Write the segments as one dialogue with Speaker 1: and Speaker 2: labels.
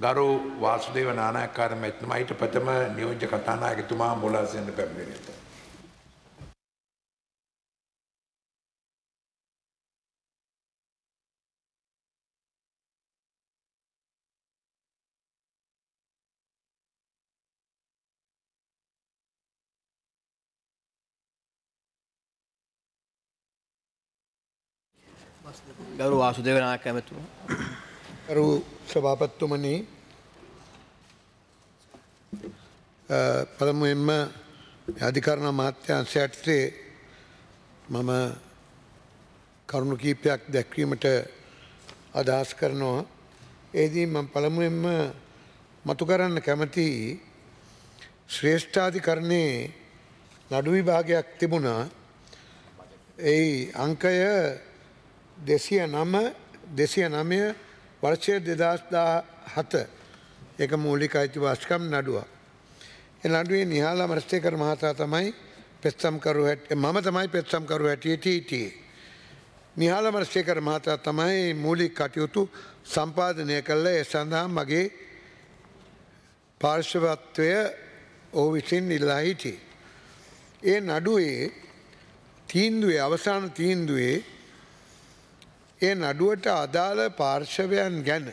Speaker 1: ගරු වාසුදේව නානායක්කාර මැතිතුමා ඊට ප්‍රථම නියෝජ්‍ය කතානායකතුමා මුලාසෙන් පැමිණෙනවා.
Speaker 2: ගෞරව වාසුදේව නායක ඇමතුමා.
Speaker 3: ගරු සභාපතිතුමනි, පළමුවෙන්ම අධිකරණ අමාත්‍යාංශය යටතේ මම කරුණු කීපයක් දැක්වීමට අදහස් කරනවා. එෙහිදී මම පළමුවෙන්ම මතු කරන්න කැමති ශ්‍රේෂ්ඨාධිකරණයේ නඩු විභාගයක් තිබුණා. ඒ අංකය 209 වර්ෂය 2017 ඒක මූලික අයිතිවාසිකම් නඩුවක්. ඒ නඩුවේ නිහාල අමරසේකර මහතා තමයි පෙත්සම්කරු මම තමයි පෙත්සම්කරු හැටියට හිටියේ. නිහාල අමරසේකර මහතා තමයි මූලික කටයුතු සම්පාදනය කළ ඒ සඳහා මගේ පාර්ශවත්වය ඔහු විසින් ඉල්ලා හිටියේ. ඒ නඩුවේ තීන්දුවේ අවසාන තීන්දුවේ ඒ නඩුවට අදාළ පාර්ශවයන් ගැන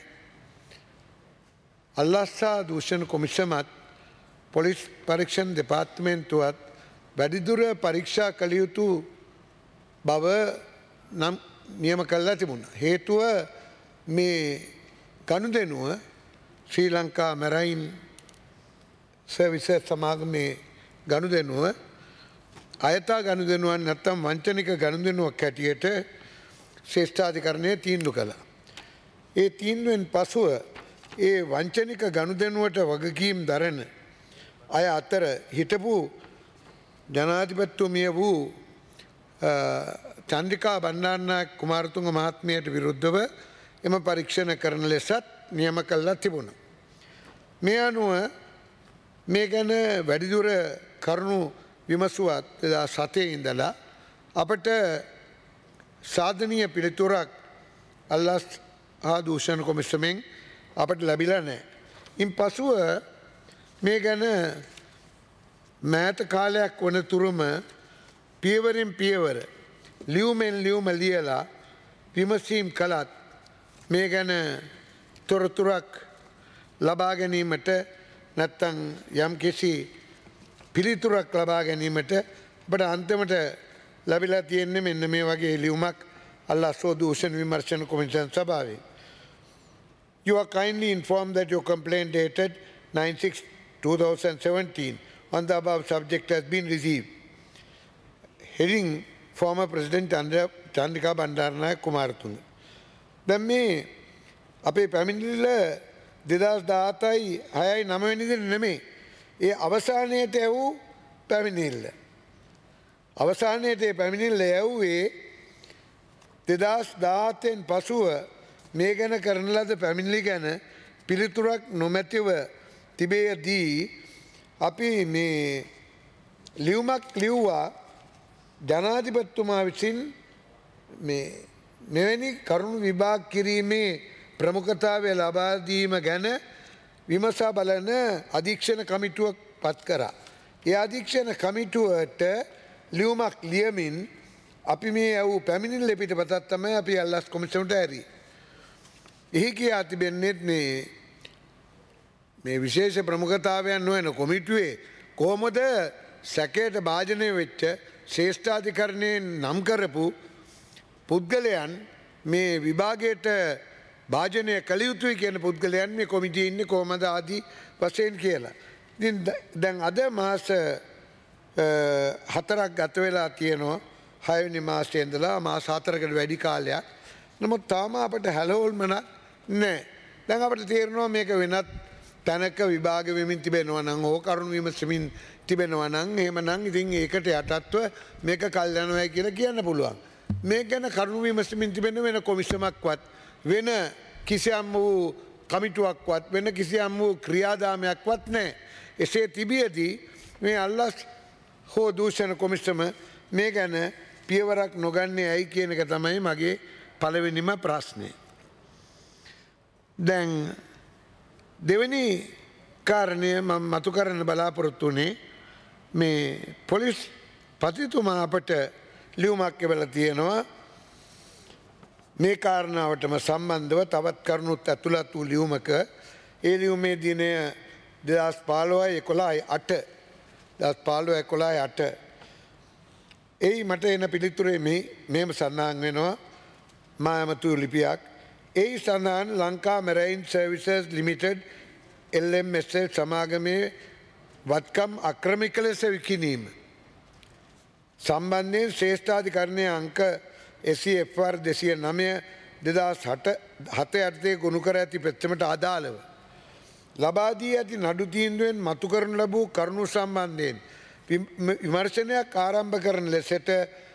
Speaker 3: අල්ලස්සා දූෂණ කොමිසමත් පොලිස් පරීක්ෂණ දෙපාර්තමේන්තුවත් වැඩිදුර පරීක්ෂා කළ යුතු බව නම් නියම කළා තිබුණා. හේතුව මේ ගනුදෙනුව ශ්‍රී ලංකා මැරයින් සර්විසස් සමාගමේ ගනුදෙනුව අයථා ගනුදෙනුවන් නැත්තම් වංචනික ගනුදෙනුවක් හැටියට ශ්‍රේෂ්ඨාධිකරණය තීන්දුව කළා. ඒ තීන්දුවෙන් පසුව ඒ වංචනික ගනුදෙනුවට වගකීම් දරන අය අතර හිටපු ජනාධිපතිතුමිය වූ චන්ද්‍රිකා බණ්ඩාරනායක කුමාරතුංග මහත්මියට විරුද්ධව එම පරීක්ෂණ කරන ලෙසත් නියම කළා තිබුණා. මේ අනුව මේ ගැන වැඩිදුර කරුණු විමසුවත් 2007 ඉඳලා අපට සාධනීය පිළිතුරක් අල්ලස් හා දූෂණ කොමිසමෙන් අපට ලැබිලා නැහැ. ඉන් පසුව මේ ගැන මෑත කාලයක් වන තුරුම පියවරෙන් පියවර ලියුමෙන් ලියුම ලියලා විමසීම් කළත් මේ ගැන තොරතුරක් ලබා ගැනීමට නැත්තම් යම්කිසි පිළිතුරක් ලබා ගැනීමට අපට අන්තිමට ලැබිලා තියෙන්නේ මෙන්න මේ වගේ ලියුමක් අල්ලස්වෝ දූෂණ විමර්ශන කොමිෂන් සභාවේ. You are kindly informed that your complaint dated 9/6/2017 on the above subject has been received. Heading former President Chandrika Bandaranayak Kumaratunga. දැන් මේ අපේ පැමිණිල්ල 2017යි 6යි 9 වෙනිදා නෙමෙයි. ඒ අවසානයේට වූ පැමිණිල්ල. අවසානයේට පැමිණිල්ල යවුවේ 2017න් පසුව මේ ගැන කරන ලද පැමිණිලි ගැන පිළිතුරක් නොමැතිව තිබේදී අපි මේ ලියුමක් ලිව්වා ජනාධිපතිතුමා විසින් මෙවැනි කරුණු විභාග කිරීමේ ප්‍රමුඛතාවය ලබා දීම ගැන විමසා බලන අධීක්ෂණ කමිටුවක් පත් කරා. ඒ අධීක්ෂණ කමිටුවට ලියුමක් ලියමින් අපි මේ වූ පැමිණිල්ල පිටපතක් තමයි අපි අල්ලස් කොමිසමට ඇරී. එහි කියා තිබෙන්නේ මේ විශේෂ ප්‍රමුඛතාවයන් නොවන කොමිටුවේ කොහොමද සැකයට භාජනය වෙච්ච ශ්‍රේෂ්ඨාධිකරණයෙන් නම් කරපු පුද්ගලයන් මේ විභාගයට භාජනය කළ යුතුයි කියන පුද්ගලයන් මේ කොමිටියේ ඉන්නේ කොහමද ආදී වශයෙන් කියලා. ඉතින් දැන් අද මාස 4ක් ගත වෙලා තියෙනවා. 6 වෙනි මාසයේ ඉඳලා මාස 4කට වැඩි කාලයක්. නමුත් තාම අපට හැලහොල්මනක් නැහැ. දැන් අපට තේරෙනවා මේක වෙනත් තැනක විභාග වෙමින් තිබෙනවා නම් ඕ කරුණු විමසමින් තිබෙනවා නම් එහෙමනම් ඉතින් ඒකට යටත්ව මේක කල් යනවා කියලා කියන්න පුළුවන්. මේ ගැන කරුණු විමසමින් තිබෙන වෙන කොමිසමක්වත් වෙන කිසියම් වූ කමිටුවක්වත් වෙන කිසියම් වූ ක්‍රියාදාමයක්වත් නැහැ. එසේ තිබියදී මේ අල්ලස් හෝ දූෂණ කොමිසම මේ ගැන පියවරක් නොගන්නේ ඇයි කියන එක තමයි මගේ පළවෙනිම ප්‍රශ්නය. දැන් දෙවැනි කාරණය මම මතු කරන්න බලාපොරොත්තු වුණේ මේ පොලිස් පතිතුමා අපට ලියුමක් එවලා තියෙනවා මේ කාරණාවටම සම්බන්ධව තවත් කරුණුත් ඇතුළත් වූ ලියුමක ඒ ලියුමේ දිනය 2015/11/8 එයි මට එන පිළිතුරේ මෙහෙම සඳහන් වෙනවා මා ඇමතු ලිපියක් එයි සඳහන් Lanka marine services limited LMSL සමාගමේ වත්කම් අක්‍රමික ලෙස විකිණීම සම්බන්ධයෙන් ශ්‍රේෂ්ඨාධිකරණයේ අංක SCFR 209 2007 යටතේ ගොනු කර ඇති පෙත්සමට අදාළව ලබා දී ඇති නඩු තීන්දුවෙන් මතු කරනු ලැබූ කරුණු සම්බන්ධයෙන් විමර්ශනයක් ආරම්භ කරන ලෙසට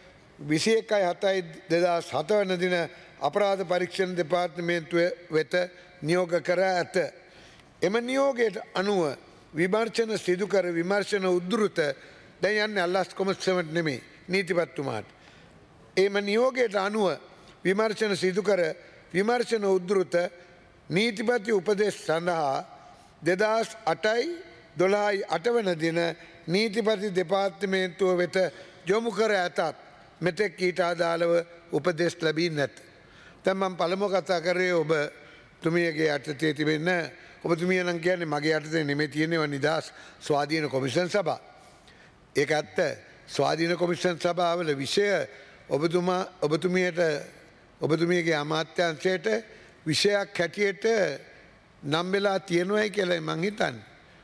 Speaker 3: 21/7/2007 වන දින අපරාධ පරීක්ෂණ දෙපාර්තමේන්තුව වෙත නියෝග කර ඇත. එම නියෝගයට අනුව විමර්ශන සිදු කර විමර්ශන උද්දෘත දැන් යන්නේ අල්ලාස් කොමසමට නෙමෙයි නීතිපතිතුමාට. එම නියෝගයට අනුව විමර්ශන සිදු කර විමර්ශන උද්දෘත නීතිපති උපදෙස් සඳහා 2008/12/8 වන දින නීතිපති දෙපාර්තමේන්තුව වෙත යොමු කර ඇතත් මෙතෙක් ඊට අදාළව උපදෙස් ලැබී නැත. දැන් මම පළමුව කතා කරේ ඔබතුමියගේ යටතේ තිබෙන ඔබතුමිය නම් කියන්නේ මගේ යටතේ නෙමෙයි තියෙන්නේ නිදහස් ස්වාධීන කොමිෂන් සභාව. ඒක ඇත්ත. ස්වාධීන කොමිෂන් සභාවල විෂය ඔබතුමියගේ අමාත්‍යාංශයට විෂයක් හැටියට නම් වෙලා තියෙනවයි කියලා මං හිතන්නේ.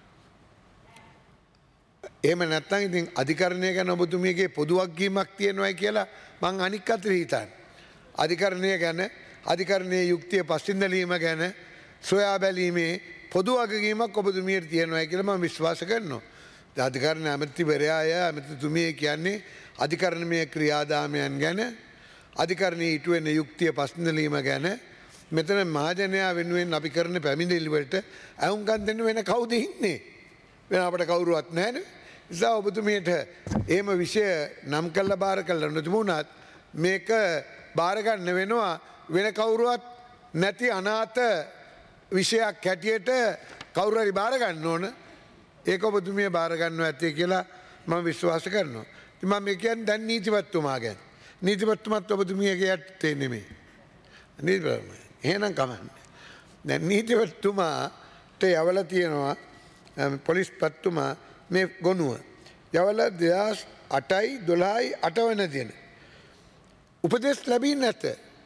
Speaker 3: එහෙම නැත්නම් ඉතින් අධිකරණය ගැන ඔබතුමියගේ පොදු වගකීමක් තියෙනවයි කියලා මං අනික් අතට හිතන්නේ. අධිකරණය ගැන අධිකරණයේ යුක්තිය පස්සින්දලීම ගැන සොයා බැලීමේ පොදු වගකීමක් ඔබතුමියට තියෙනවයි කියලා මම විශ්වාස කරනවා. අධිකරණ ඇමතිවරයාය ඇමතිතුමිය කියන්නේ අධිකරණමය ක්‍රියාදාමයන් ගැන අධිකරණයේ ඉටුවෙන යුක්තිය පස්සින්දලීම ගැන මෙතන මහජනයා වෙනුවෙන් අපි කරන පැමිණිලි වලට අහුම්කම් දෙන්න වෙන කවුද ඉන්නේ? වෙන අපිට කවුරුවත් නැහැනේ. නිසා ඔබතුමියට එහෙම විෂය නම් කළා බාර කළා නොතිබුණත් මේක බාර ගන්න වෙනවා වෙන කවුරුවත් නැති අනාථ විෂයක් හැටියට කවුරු හරි බාර ගන්න ඕන. ඒක ඔබතුමිය බාර ගන්නවා ඇත්තේ කියලා මම විශ්වාස කරනවා. ඉතින් මම කියන්නේ දැන් නීතිපතිතුමා ගැන. නීතිපතිතුමාත් ඔබතුමියගේ යටතේ නෙමෙයි. නීතිපතිතුමා එහෙනම් කමන්නේ. දැන් නීතිපතිතුමාට යවලා තියෙනවා පොලිස්පතිතුමා මේ ගොනුව. යවලා 2008/12/8 වන දින. උපදෙස් ලැබී නැත.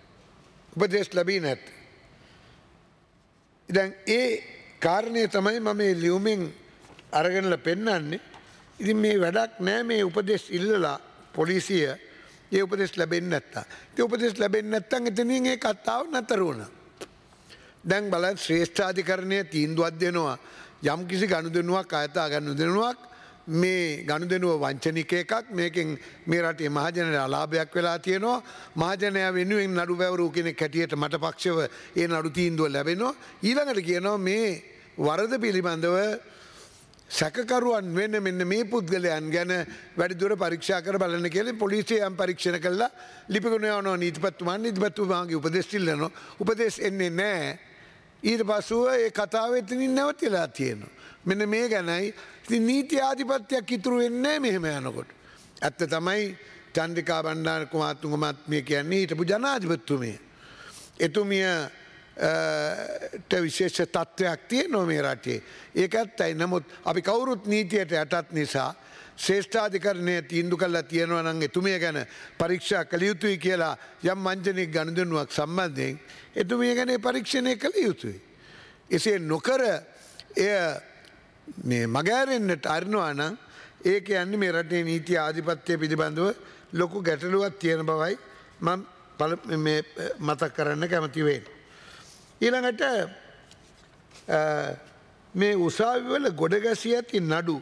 Speaker 3: දැන් ඒ කාරණය තමයි මම මේ ලියුමෙන් අරගෙනලා පෙන්නන්නේ. ඉතින් මේ වැඩක් නෑ මේ උපදෙස් ඉල්ලලා පොලිසිය ඒ උපදෙස් ලැබෙන්නේ නැත්තම්. ඒ උපදෙස් ලැබෙන්නේ නැත්තම් එතනින් ඒ කතාව නතර වුණා. දැන් බලන්න ශ්‍රේෂ්ඨාධිකරණයේ තීන්දුවක් දෙනවා යම් කිසි ගනුදෙනුවක් අයථා ගනුදෙනුවක් මේ ගනුදෙනුව වංචනික එකක් මේකෙන් මේ රටේ මහජනයාට අලාභයක් වෙලා තියෙනවා මහජනයා වෙනුවෙන් නඩු පැවරූ කෙනෙක් හැටියට මට පක්ෂව ඒ නඩු තීන්දුව ලැබෙනවා ඊළඟට කියනවා මේ වරද පිළිබඳව සැකකරුවන් වෙන මෙන්න මේ පුද්ගලයන් ගැන වැඩිදුර පරීක්ෂා කර බලන්න කියලා පොලිසිය යම් පරීක්ෂණ කළා ලිපිගුණ යවනවා නීතිපතිතුමාගේ උපදෙස් ඉල්ලනවා උපදෙස් එන්නේ නැහැ ඊට පස්සුව ඒ කතාව එතනින් නැවතිලා තියෙනවා මෙන්න මේ ගැනයි ඉතින් නීති ආධිපත්‍යයක් ඉතුරු වෙන්නේ මෙහෙම යනකොට ඇත්ත තමයි චන්ද්‍රිකා බණ්ඩාර කුමාරතුංග මහත්මිය කියන්නේ හිටපු ජනාධිපතිතුමිය එතුමිය විශේෂ තත්ත්වයක් තියෙනවා මේ රටේ. ඒක ඇත්තයි. නමුත් අපි කවුරුත් නීතියට යටත් නිසා ශ්‍රේෂ්ඨාධිකරණය තීන්දුව කළා තියෙනවා නම් එතුමිය ගැන පරීක්ෂා කළ යුතුයි කියලා යම් වංචනික ගනුදෙනුවක් සම්බන්ධයෙන් එතුමිය ගැන පරීක්ෂණය කළ යුතුයි. එසේ නොකර එය මේ මගහැරෙන්නට අරිනවා නම් ඒ කියන්නේ මේ රටේ නීති ආධිපත්‍ය පිළිබඳව ලොකු ගැටලුවක් තියෙන බවයි මම මතක් කරන්න කැමති වෙන්නේ. ඊළඟට මේ උසාවිවල ගොඩගැසී ඇති නඩු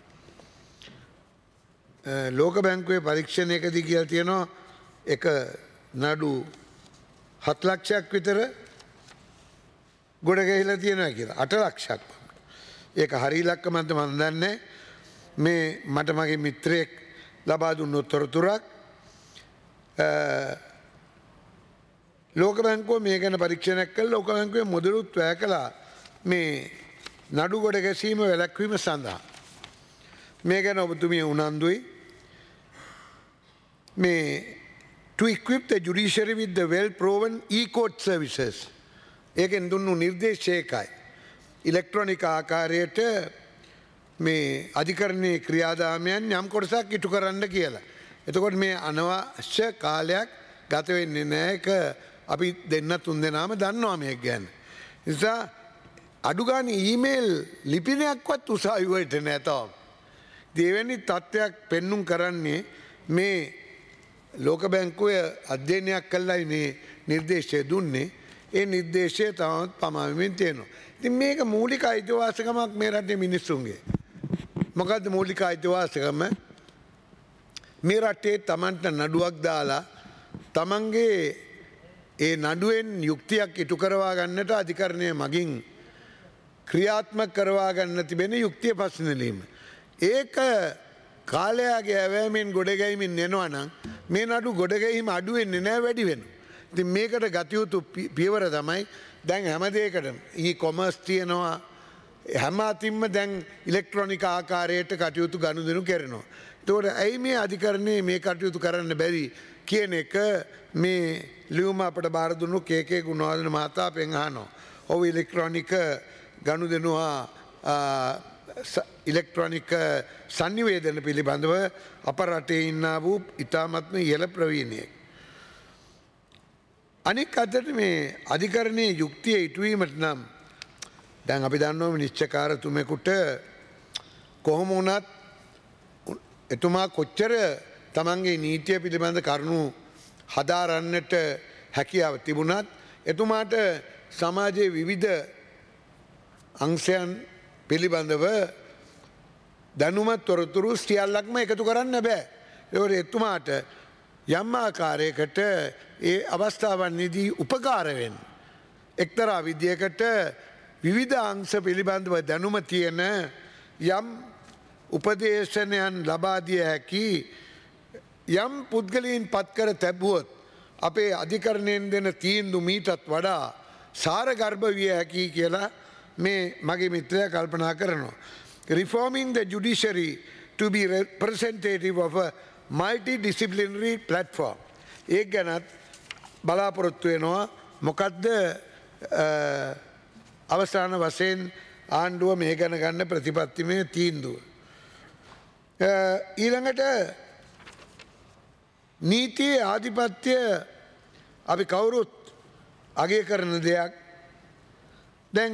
Speaker 3: ලෝක බැංකුවේ පරීක්ෂණයකදී කියලා තියෙනවා එක නඩු 7 ලක්ෂයක් විතර ගොඩ ගැහිලා තියෙනවා කියලා 8 ලක්ෂයක්. ඒක හරි ඉලක්කමක්ද මම දන්නේ මේ මට මගේ මිත්‍රයෙක් ලබා දුන්න තොරතුරක් ලෝක බැංකුව මේ ගැන පරීක්ෂණයක් කළා ලෝක බැංකුවේ මුදලුත් වැය කළා මේ නඩු ගොඩ ගැසීම වැළැක්වීම සඳහා. මේ ගැන ඔබතුමිය උනන්දුයි. මේ to equip the judiciary with the well proven e-court services. ඒකෙන් දුන්නු නිර්දේශයකයි. ඉලෙක්ට්‍රොනික ආකාරයට මේ අධිකරණයේ ක්‍රියාදාමයන් යම් කොටසක් ඉටු කරන්න කියලා. එතකොට මේ අනවශ්‍ය කාලයක් ගත වෙන්නේ නැහැ. ඒක අපි දෙන්න තුන් දෙනාම දන්නවා මේක ගැන. නිසා අඩු ගානේ ඊමේල් ලිපිනයක්වත් උසාවියට නැහැ තාම. දෙවැනි තත්ත්වයක් පෙන්눔 කරන්නේ මේ ලෝක බැංකුවේ අධ්‍යයනයක් කළයි මේ නිර්දේශය දුන්නේ. ඒ නිර්දේශය තාමත් පමාවෙමින් තියෙනවා. ඉතින් මේක මූලික අයිතිවාසිකමක් මේ රටේ මිනිස්සුන්ගේ. මොකද්ද මූලික අයිතිවාසිකම? මේ රටේ Tamanට නඩුවක් දාලා Tamanගේ ඒ නඩුවෙන් යුක්තියක් ඉටු කරවා ගන්නට අධිකරණය මගින් ක්‍රියාත්මක කරවා ගන්න තිබෙන යුක්තිය පස්සෙනලීම. ඒක කාලයාගේ ඇවෑමෙන් ගොඩගැහිමින් එනවා නම් මේ නඩු ගොඩගැහිම අඩු වෙන්නේ නැහැ වැඩි වෙනවා. ඉතින් මේකට ගත යුතු පියවර තමයි දැන් හැම දෙයකටම e-commerce තියෙනවා. හැම අතින්ම දැන් ඉලෙක්ට්‍රොනික ආකාරයට කටයුතු ගනුදෙනු කරනවා. ඒතකොට ඇයි මේ අධිකරණයේ මේ කටයුතු කරන්න බැරි කියන එක මේ ලියුම අපට බාර දුන්නු කේ.කේ. ගුණවර්ධන මහතා අපෙන් අහනවා. ඔව් ඉලෙක්ට්‍රොනික ගනුදෙනු ඉලෙක්ට්‍රොනික සංනිවේදන පිළිබඳව අප රටේ ඉන්නා වූ ඉතාමත්ම ඉහළ ප්‍රවීණයෙක්. අනික් අතට මේ අධිකරණයේ යුක්තිය ඉටුවීමට නම් දැන් අපි දන්නවා නිශ්චයකාරතුමෙකුට කොහොම වුණත් එතුමා කොච්චර තමන්ගේ නීතිය පිළිබඳ කරුණු හදාරන්නට හැකියාව තිබුණත් එතුමාට සමාජයේ විවිධ අංශයන් පිළිබඳව දැනුමත් තොරතුරු සියල්ලක්ම එකතු කරන්න බෑ. ඒවල එතුමාට යම් ආකාරයකට ඒ අවස්ථාවන්හිදී උපකාර වෙන්න එක්තරා විදියකට විවිධ අංශ පිළිබඳව දැනුම තියෙන යම් උපදේශනයන් ලබා දිය හැකි යම් පුද්ගලයන් පත් කර තැබුවොත් අපේ අධිකරණයෙන් දෙන තීන්දුව මීටත් වඩා සාරගර්භ විය හැකි කියලා මේ මගේ මිත්‍රයා කල්පනා කරනවා. Reforming the judiciary to be representative of a multidisciplinary platform. ඒක ගැනත් බලාපොරොත්තු වෙනවා. මොකද්ද අවසාන වශයෙන් ආණ්ඩුව මේ ගැන ගන්න ප්‍රතිපත්තිමය තීන්දුව. ඊළඟට නීතියේ ආධිපත්‍ය අපි කවුරුත් අගය කරන දෙයක්. දැන්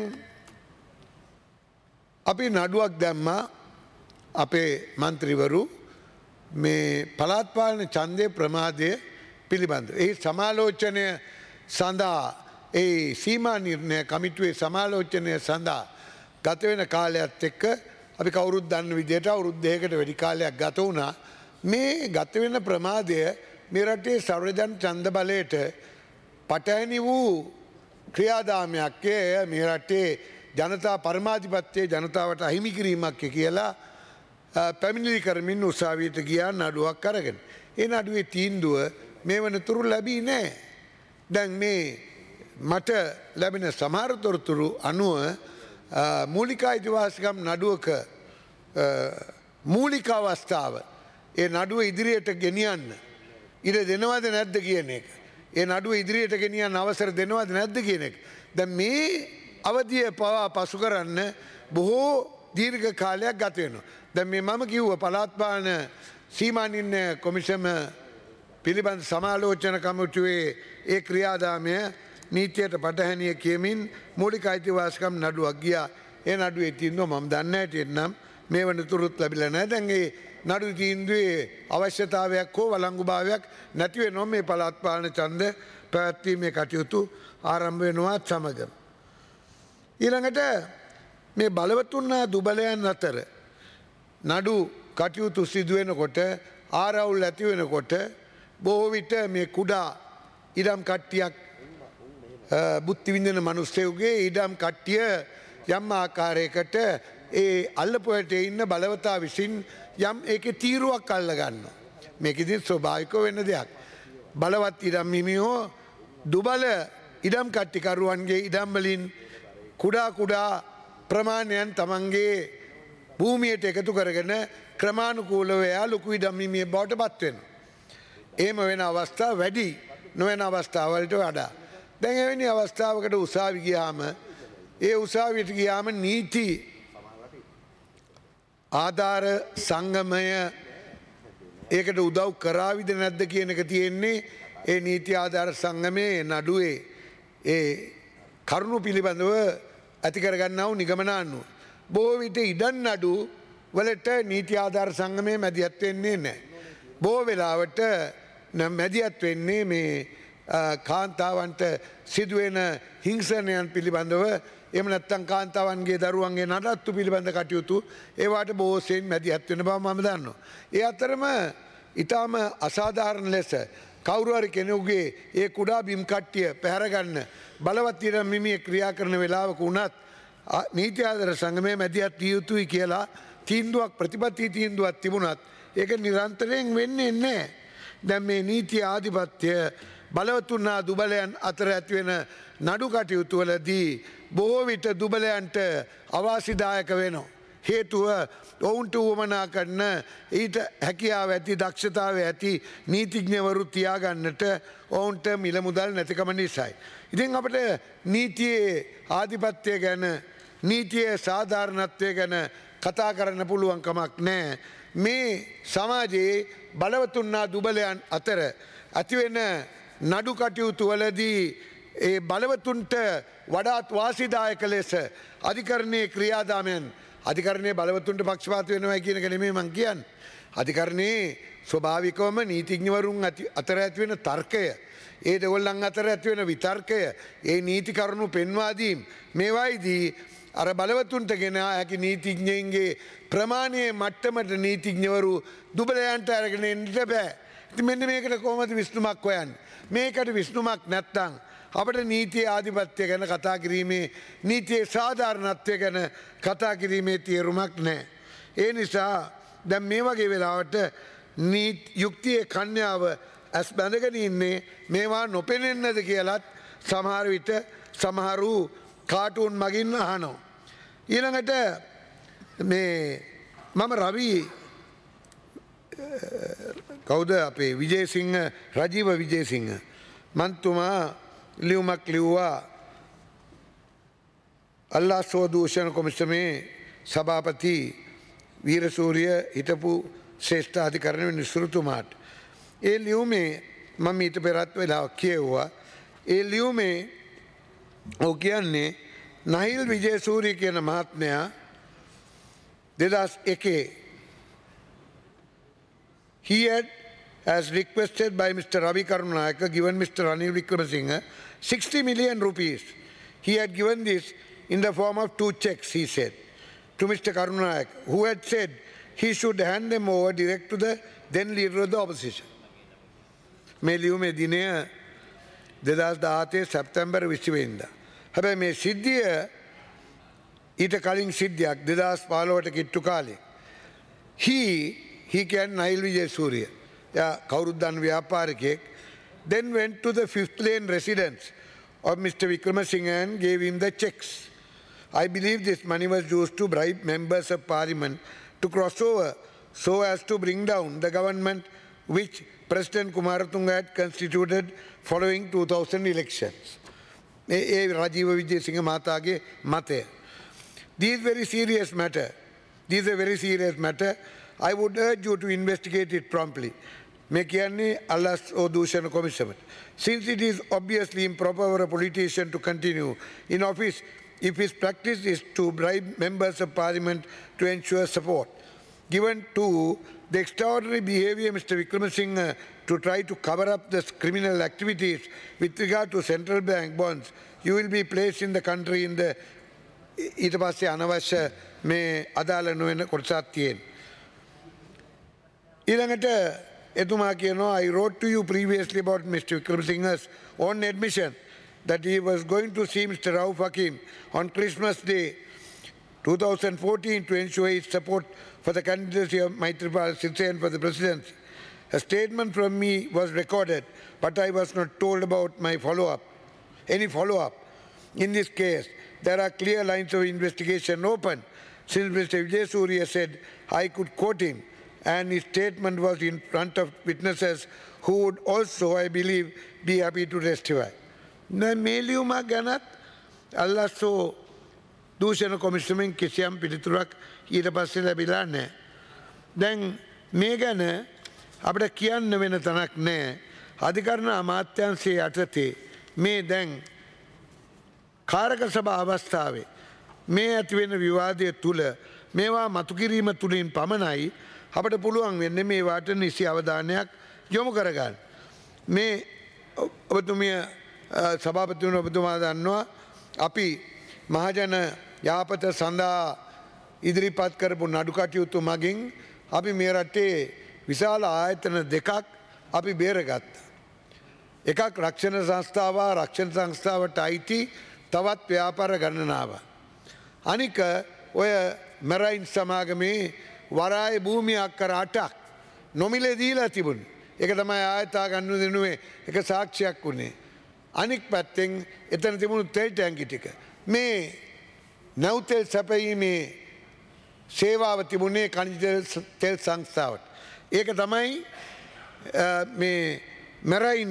Speaker 3: අපි නඩුවක් දැම්මා අපේ මන්ත්‍රීවරු මේ පළාත් පාලන ඡන්දයේ ප්‍රමාදය පිළිබඳව. ඒ සමාලෝචනය සඳහා ඒ සීමා නිර්ණය කමිටුවේ සමාලෝචනය සඳහා ගත වෙන කාලයත් එක්ක අපි කවුරුත් දන්න විදිහට අවුරුදු දෙකකට වැඩි කාලයක් ගත වුණා. මේ ගත වෙන ප්‍රමාදය මේ රටේ සර්වජන ඡන්ද බලයට පටහැනි වූ ක්‍රියාදාමයක්. මේ රටේ ජනතා පරමාධිපත්‍යයේ ජනතාවට අහිමි කිරීමක් කියලා පැමිණිලි කරමින් උසාවියට ගියා නඩුවක් අරගෙන. ඒ නඩුවේ තීන්දුව මේ වනතුරු ලැබී නැහැ. දැන් මේ මට ලැබෙන සමහර තොරතුරු අනුව මූලික අයිතිවාසිකම් නඩුවක මූලික අවස්ථාව ඒ නඩුව ඉදිරියට ගෙනියන්න ඉඩ දෙනවද නැද්ද කියන එක. ඒ නඩුව ඉදිරියට ගෙනියන්න අවසර දෙනවද නැද්ද කියන එක. දැන් මේ අවධිය පවා පසු කරන්න බොහෝ දීර්ඝ කාලයක් ගත වෙනවා. දැන් මේ මම කිව්ව පළාත් පාලන සීමා නිර්ණය කොමිෂම පිළිබඳ සමාලෝචන කමිටුවේ ඒ ක්‍රියාදාමය නීතියට පටහැනිය කියමින් මූලික අයිතිවාසිකම් නඩුවක් ගියා. ඒ නඩුවේ තීන්දුව මම දන්නේ නැටියෙත් නම් මේ වනතුරුත් ලැබිලා නැහැ. දැන් ඒ නඩු තීන්දුවේ අවශ්‍යතාවයක් හෝ වළංගුභාවයක් නැති වෙනවා. මේ පළාත් පාලන ඡන්ද පැවැත්වීමේ කටයුතු ආරම්භ වෙනවත් සමගම. ඊළඟට මේ බලවතුන් හා දුබලයන් අතර නඩු කටයුතු සිදු වෙනකොට ආරවුල් ඇති වෙනකොට බොහෝ විට මේ කුඩා ඉඩම් කට්ටියක් බුද්ධි විඳින මිනිස්සුගේ ඉඩම් කට්ටිය යම් ආකාරයකට ඒ අල්ලපුවට ඉන්න බලවතා විසින් යම් ඒකේ තීරුවක් අල්ල ගන්නවා. මේක ඉතින් ස්වභාවිකව වෙන දෙයක්. බලවත් ඉඩම් හිමියෝ දුබල ඉඩම් කට්ටිකරුවන්ගේ ඉඩම් වලින් කුඩා කුඩා ප්‍රමාණයන් තමන්ගේ භූමියට එකතු කරගෙන ක්‍රමානුකූලව එයා ලොකු ඉඩම්හිමිය බවට පත් වෙනවා. එහෙම වෙන අවස්ථා වැඩි නොවන අවස්ථාවලට වඩා. දැන් එවැනි අවස්ථාවකට උසාවි ගියාම ඒ උසාවියට ගියාම නීති ආධාර සංගමය ඒකට උදව් කරාවිද නැද්ද කියන එක තියෙන්නේ ඒ නීති ආධාර සංගමයේ නඩුවේ ඒ කරුණු පිළිබඳව ඇති කරගන්නා වූ නිගමනානුව. බොහෝ විට ඉඩම් නඩු වලට නීති ආධාර සංගමයේ මැදිහත් වෙන්නේ නැහැ. බොහෝ වෙලාවට මැදිහත් වෙන්නේ මේ කාන්තාවන්ට සිදුවෙන හිංසනයන් පිළිබඳව එහෙම නැත්නම් කාන්තාවන්ගේ දරුවන්ගේ නඩත්තු පිළිබඳ කටයුතු ඒවට බොහෝසෙයින් මැදිහත් වෙන බව මම දන්නවා. ඒ අතරම ඊටාම අසාධාරණ ලෙස කවුරු හරි කෙනෙකුගේ ඒ කුඩා බිම් කට්ටිය පැහැරගන්න බලවත් ඉරමිමිය ක්‍රියා කරන වෙලාවක වුණත් නීති ආධාර සංගමයේ මැදිහත් විය යුතුයි කියලා තීන්දුවක් ප්‍රතිපත්ති තීන්දුවක් තිබුණත් ඒක නිරන්තරයෙන් වෙන්නේ නැහැ. දැන් මේ නීති ආධිපත්‍ය බලවතුන් හා දුබලයන් අතර ඇතිවෙන නඩු කටයුතු වලදී බොහෝ විට දුබලයන්ට අවාසිදායක වෙනවා. හේතුව ඔවුන්ට උවමනා කරන ඊට හැකියාව ඇති දක්ෂතාව ඇති නීතිඥවරු තියාගන්නට ඔවුන්ට මිල මුදල් නැතිකම නිසායි. ඉතින් අපට නීතියේ ආධිපත්‍යය ගැන නීතියේ සාධාරණත්වය ගැන කතා කරන්න පුළුවන් කමක් නැහැ. මේ සමාජයේ බලවතුන් හා දුබලයන් අතර ඇතිවෙන නඩු කටයුතු වලදී ඒ බලවතුන්ට වඩාත් වාසිදායක ලෙස අධිකරණයේ ක්‍රියාදාමයන් අධිකරණයේ බලවතුන්ට පක්ෂපාත වෙනවා කියන එක නෙමෙයි මම කියන්නේ. අධිකරණයේ ස්වභාවිකවම නීතිඥවරුන් අතර ඇතිවෙන තර්කය ඒ දෙගොල්ලන් අතර ඇතිවෙන විතර්කය ඒ නීති කරුණු පෙන්වා දීම මේවායිදී අර බලවතුන්ට ගෙන හැකි නීතිඥයින්ගේ ප්‍රමාණයේ මට්ටමට නීතිඥවරු දුබලයන්ට අරගෙන එන්න බෑ. ඉතින් මෙන්න මේකට කොහොමද විසඳුමක් හොයන්නේ? මේකට විසඳුමක් නැත්තම් අපට නීතියේ ආධිපත්‍ය ගැන කතා කිරීමේ නීතියේ සාධාරණත්වය ගැන කතා කිරීමේ තේරුමක් නැහැ. ඒ නිසා දැන් මේ වගේ වෙලාවට යුක්තියේ කන්‍යාව ඇස් බැඳගෙන ඉන්නේ මේවා නොපෙනෙන්නද කියලත් සමහර විට සමහරු කාටුන් මගින් අහනවා. ඊළඟට මේ මම රවි කවුද අපේ විජේසිංහ රජීව විජේසිංහ මන්තුමා ලියුමක් ලිව්වා අල්ලාහ් දූෂණ කොමිසමේ සභාපති වීරසූරිය හිටපු ශ්‍රේෂ්ඨ අධිකරණ නිසෘතුමාට. ඒ ලියුමේ මම ඊට පෙරත් වෙලාවක් කියවුවා. ඒ ලියුමේ ඔහු කියන්නේ නහිල් විජේසූරිය කියන මහත්මයා 2001 he had, as requested by Mr. Ravi Karunayaka, given Mr. Ranil Wickremesinghe 60 million rupees. He had given this in the form of 2 checks, he said, to Mr. Karunayaka, who had said he should hand them over direct to the then leader of the opposition. මේ ලියුමේ දිනය 2017 සැප්තැම්බර් 20 වෙනිදා. හැබැයි මේ සිද්ධිය ඊට කලින් සිද්ධියක් 2015ට කිට්ටු කාලේ. He can Nahil Vijayasuriya. කවුරුත් දන්න ව්‍යාපාරිකයෙක් then went to the 5th lane residence of Mr. Wickremesinghe and gave him the checks. I believe this money was used to bribe members of parliament to cross over so as to bring down the government which President Kumaratunga had constituted following 2000 elections. ඒ රජීව විජේසිංහ මහතාගේ මතය. These very serious matter. I would urge you to investigate it promptly. මේ කියන්නේ අල්ලාහ් දූෂණ කොමිසමට. Since it is obviously improper for a politician to continue in office if his practice is to bribe members of parliament to ensure support. Given to the extraordinary behavior of Mr. Wickremesinghe to try to cover up the criminal activities with regard to central bank bonds, you will be placed in the country in the ඊට පස්සේ අනවශ්‍ය මේ අදාළ නොවන කොටසක් තියෙන. ඊළඟට එතුමා කියනවා I wrote to you previously about Mr. Wickremesinghe's own admission that he was going to see Mr. Rauf Hakim on Christmas Day 2014 to ensure his support for the candidacy of Maithripala Sirisena for the presidency. A statement from me was recorded, but I was not told about my any follow-up. In this case, there are clear lines of investigation open. Since Mr. Vijayasuriya said I could quote him, and his statement was in front of witnesses who would also, I believe, be happy to testify. Meliuma Ganat, Allah so Dushan Commission Kisiam Piturak, ඊට පස්සේ ලැබිලා නැහැ. දැන් මේ ගැන අපිට කියන්න වෙන තැනක් නැහැ. අධිකරණ අමාත්‍යාංශයේ යටතේ මේ දැන් කාරක සභා අවස්ථාවේ මේ ඇති වෙන විවාදය තුල මේවා මතු කිරීම තුලින් පමණයි අපිට පුළුවන් වෙන්නේ මේවාට නිසි අවධානයක් යොමු කරගන්න. මේ ඔබතුමිය සභාපතිතුමා ඔබතුමා දන්නවා අපි මහජන යාපත සඳහා ඉදිරිපත් කරපු නඩු කටයුතු මගින් අපි මේ රටේ විශාල ආයතන දෙකක් අපි බේරගත්තා. එකක් රක්ෂණ සංස්ථාව රක්ෂණ සංස්ථාවට අයිති තවත් ව්‍යාපාර ගණනාවක්. අනික ඔය මැරයින් සමාගමේ වරාය භූමිය අක්කර 8ක් නොමිලේ දීලා තිබුණේ. ඒක තමයි ආයතා ගන්න දෙනුවේ එක සාක්ෂියක් උනේ. අනික් පැත්තෙන් එතන තිබුණු තෙල් ටැංකි ටික මේ නැවතෙල් සැපයීමේ සේවාව තිබුණේ කනිජ තෙල් සංස්ථාවට. ඒක තමයි මේ මැරයින්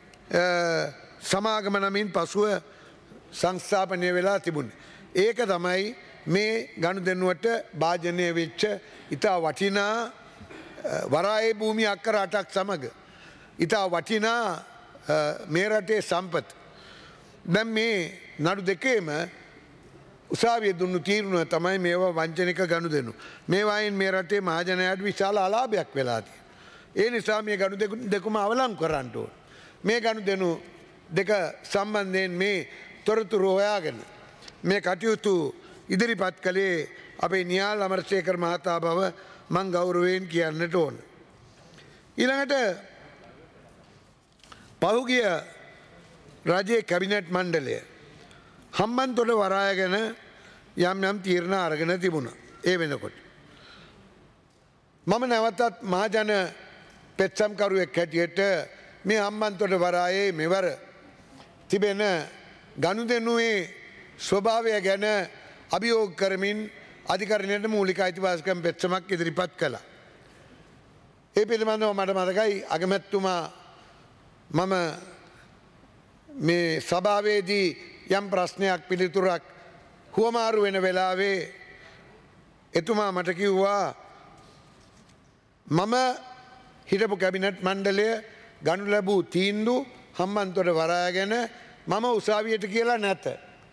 Speaker 3: සමාගම නමින් පසුව සංස්ථාපනය වෙලා තිබුණේ. ඒක තමයි මේ ගනුදෙනුවට භාජනය වෙච්ච ඉතා වටිනා වරායේ භූමිය අක්කර 8ක් සමග ඉතා වටිනා මේ රටේ සම්පත. දැන් මේ නඩු දෙකේම උසාවිය දුන්නු තීරණය තමයි මේවා වංචනික ගනුදෙනු. මේවායින් මේ රටේ මහජනයාට විශාල අලාභයක් වෙලා තියෙනවා. ඒ නිසා මේ ගනු දෙකම අවලංගු කරන්න ඕන. මේ ගනුදෙනු දෙක සම්බන්ධයෙන් මේ තොරතුරු හොයාගෙන මේ කටයුතු ඉදිරිපත් කළේ අපේ නියාල් අමරසේකර මහතා බව මං ගෞරවයෙන් කියන්නට ඕන. ඊළඟට පහුගිය රජයේ කැබිනට් මණ්ඩලය හම්බන්තොට වරාය ගැන යම් යම් තීරණ අරගෙන තිබුණා. ඒ වෙනකොට මම නැවතත් මහජන පෙත්සම්කරුවෙක් හැටියට මේ හම්බන්තොට වරායේ මෙවර තිබෙන ගනුදෙනුවේ ස්වභාවය ගැන අභියෝග කරමින් අධිකරණයට මූලික අයිතිවාසිකම් පෙත්සමක් ඉදිරිපත් කළා. ඒ පිළිබඳව මට මතකයි අගමැතිතුමා මම මේ සභාවේදී යම් ප්‍රශ්නයක් පිළිතුරක් හුවමාරු වෙන වෙලාවේ එතුමා මට කිව්වා මම හිටපු කැබිනට් මණ්ඩලය ගනු ලැබූ තීන්දුව හම්බන්තොට වරාය ගැන මම උසාවියට කියලා නැත.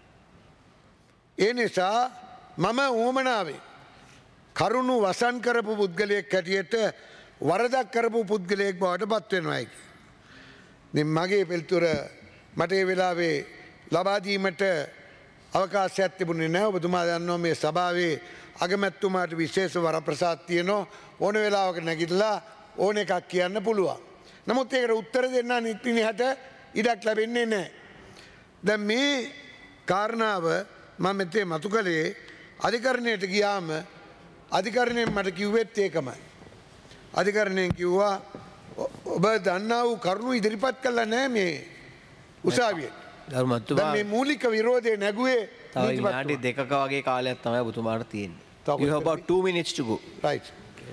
Speaker 3: ඒ නිසා මම උවමනාවේ කරුණු වසන් කරපු පුද්ගලයෙක් හැටියට වරදක් කරපු පුද්ගලයෙක් බවට පත් වෙනවායි. ඉතින් මගේ පිළිතුර මට ඒ වෙලාවේ ලබා දීමට අවකාශයක් තිබුණේ නැහැ. ඔබතුමා දන්නවා මේ සභාවේ අගමැතිතුමාට විශේෂ වරප්‍රසාද තියෙනවා. ඕන වෙලාවක නැගිටලා ඕන එකක් කියන්න පුළුවන්. නමුත් ඒකට උත්තර දෙන්න නිතිනිහට ඉඩක් ලැබෙන්නේ නැහැ. දැන් මේ කාරණාව මම මෙතේ මතු කළේ අධිකරණයට ගියාම අධිකරණයෙන් මට කිව්වෙත් ඒකමයි. අධිකරණයෙන් කිව්වා ඔබ දන්නා වූ කරුණු ඉදිරිපත් කළා නෑ මේ උසාවියට. දැන් මේ මූලික විරෝධය නැගුවේ
Speaker 2: තව විනාඩි 2ක වගේ කාලයක් තමයි ඔබතුමාට තියෙන්නේ. You have about 2 minutes to go.
Speaker 3: Right.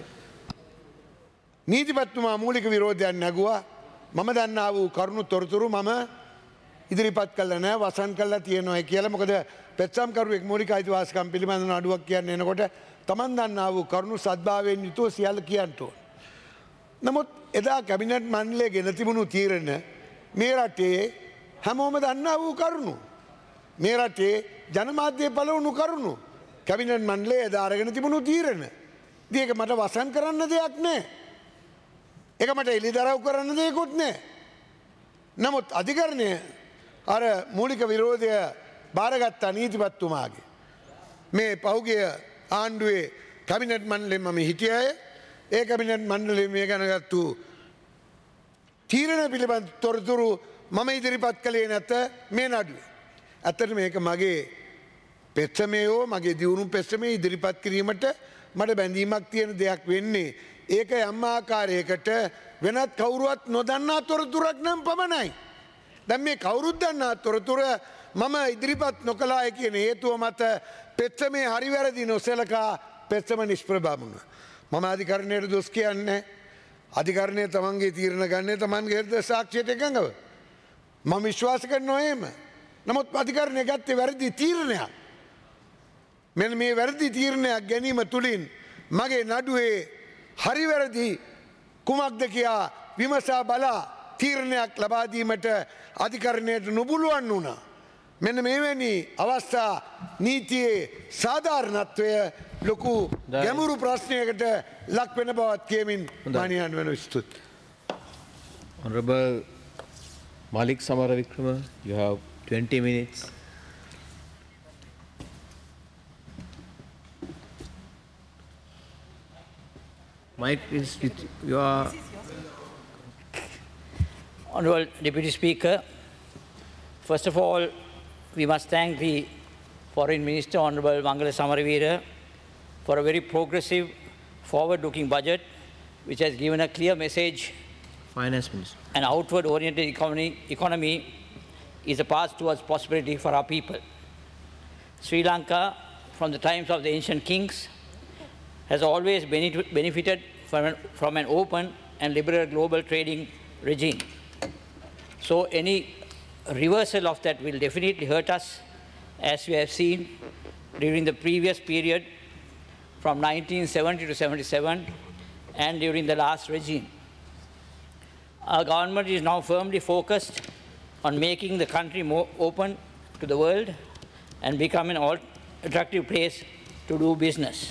Speaker 3: නීතිපතිතුමා මූලික විරෝධයක් නැගුවා. මම දන්නා වූ කරුණු තොරතුරු මම ඉදිරිපත් කළා නෑ වසන් කළා තියෙනවා කියලා. මොකද පෙත්සම්කරුවෙක් මූලික අයිතිවාසිකම් පිළිබඳ නඩුවක් කියන්න එනකොට Taman දන්නා වූ කරුණු සද්භාවයෙන් යුතුව සියල්ල කියන්න ඕන. නමුත් එදා කැබිනට් මණ්ඩලය ගෙන තිබුණු තීරණ මේ රටේ හැමෝම දන්නා වූ කරුණු. මේ රටේ ජනමාධ්‍යයේ පළ වුණු කරුණු. කැබිනට් මණ්ඩලය එදා අරගෙන තිබුණු තීරණ. ඉතින් ඒක මට වසන් කරන්න දෙයක් නෑ. ඒක මට එළිදරව් කරන්න දෙයක්වත් නෑ. නමුත් අධිකරණය අර මූලික විරෝධය බාරගත්තා නීතිපතිතුමාගේ. මේ පහුගිය ආණ්ඩුවේ කැබිනට් මණ්ඩලයෙන් මම හිටියේ. ඒ කැබිනට් මණ්ඩලය මේ ගැන ගත්තු තීරණ පිළිබඳ තොරතුරු මම ඉදිරිපත් කළේ නැත මේ නඩුවේ. ඇත්තට මේක මගේ පෙත්සමේෝ මගේ දියුණු පෙත්සමේ ඉදිරිපත් කිරීමට මට බැඳීමක් තියෙන දෙයක් වෙන්නේ. ඒක යම් ආකාරයකට වෙනත් කවුරුවත් නොදන්නා තොරතුරක් නම් පමණයි. දැන් මේ කවුරුත් දන්නා තොරතුර මම ඉදිරිපත් නොකලාය කියන හේතුව මත පෙත්සමේ හරිවැරදි නොසලකා පෙත්සම නිෂ්ප්‍රභාමුණ. මම අධිකරණයට දොස් කියන්නේ අධිකරණය තමන්ගේ තීරණ ගන්නේ තමන්ගේ හෘද සාක්ෂියට එකඟව. මම විශ්වාස කරනවා එහෙම. නමුත් අධිකරණය ගත්තේ වැරදි තීරණයක්. මෙන්න මේ වැරදි තීරණයක් ගැනීම තුලින් මගේ නඩුවේ හරිවැරදි කුමක්ද කියා විමසා බලා තීරණයක් ලබා දීමට අධිකරණයට නොබුලුවන් වුණා. මෙන්න මෙවැනි අවස්ථා නීතියේ සාධාරණත්වය ලොකු ගැඹුරු ප්‍රශ්නයකට ලක් වෙන බවත් කියමින් මානයන් වෙන ස්තුති.
Speaker 2: Honorable Malik Samaravikrama, you have 20 minutes. Mike is with your...
Speaker 4: Honorable Deputy Speaker, first of all, we must thank the Foreign Minister, Honorable Mangala Samaraweera, for a very progressive, forward-looking budget, which has given a clear message.
Speaker 2: Finance Minister.
Speaker 4: An outward-oriented economy is a path towards prosperity for our people. Sri Lanka, from the times of the ancient kings, has always benefited from an open and liberal global trading regime. So any reversal of that will definitely hurt us, as we have seen during the previous period from 1970 to 77 and during the last regime. Our government is now firmly focused on making the country more open to the world and become an attractive place to do business.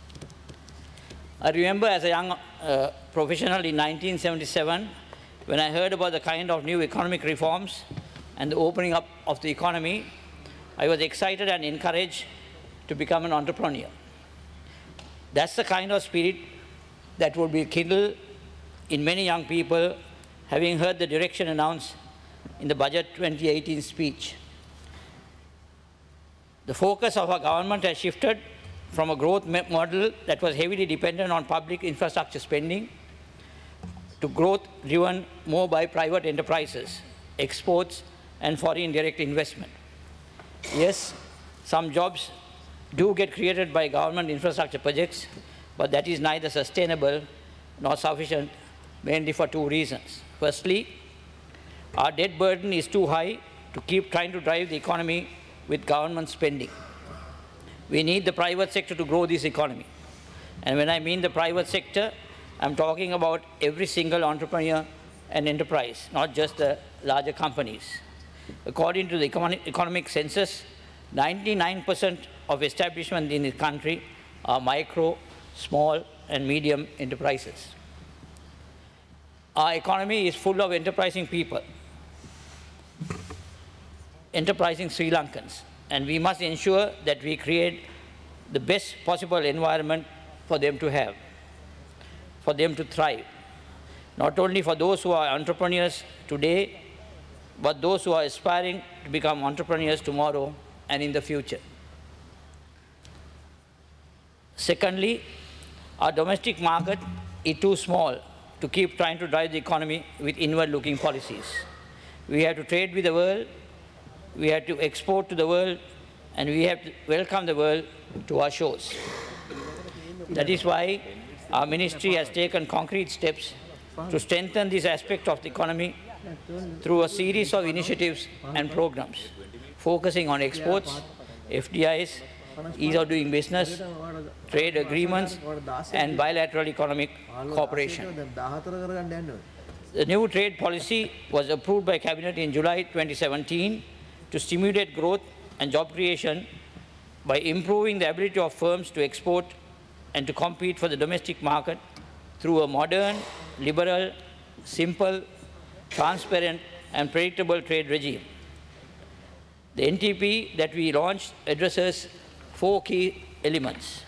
Speaker 4: I remember as a young professional in 1977, when I heard about the kind of new economic reforms and the opening up of the economy, I was excited and encouraged to become an entrepreneur. That's the kind of spirit that would be kindled in many young people having heard the direction announced in the Budget 2018 speech. The focus of our government has shifted from a growth model that was heavily dependent on public infrastructure spending to growth driven more by private enterprises, exports, and foreign direct investment. Yes, some jobs do get created by government infrastructure projects, but that is neither sustainable nor sufficient, mainly for two reasons. Firstly, our debt burden is too high to keep trying to drive the economy with government spending. We need the private sector to grow this economy. And when I mean the private sector, I'm talking about every single entrepreneur and enterprise, not just the larger companies. According to the economic census, 99% of establishments in the country are micro, small, and medium enterprises. Our economy is full of enterprising people, enterprising Sri Lankans, and we must ensure that we create the best possible environment for them to have, for them to thrive. Not only for those who are entrepreneurs today, but those who are aspiring to become entrepreneurs tomorrow and in the future. Secondly, our domestic market is too small to keep trying to drive the economy with inward-looking policies. We have to trade with the world, we have to export to the world, and we have to welcome the world to our shores. That is why our ministry has taken concrete steps to strengthen this aspect of the economy through a series of initiatives and programs, focusing on exports, FDIs, ease of doing business, trade agreements, and bilateral economic cooperation. The new trade policy was approved by Cabinet in July 2017 to stimulate growth and job creation by improving the ability of firms to export and to compete for the domestic market through a modern, liberal, simple, transparent, and predictable trade regime. The NTP that we launched addresses 4 key elements: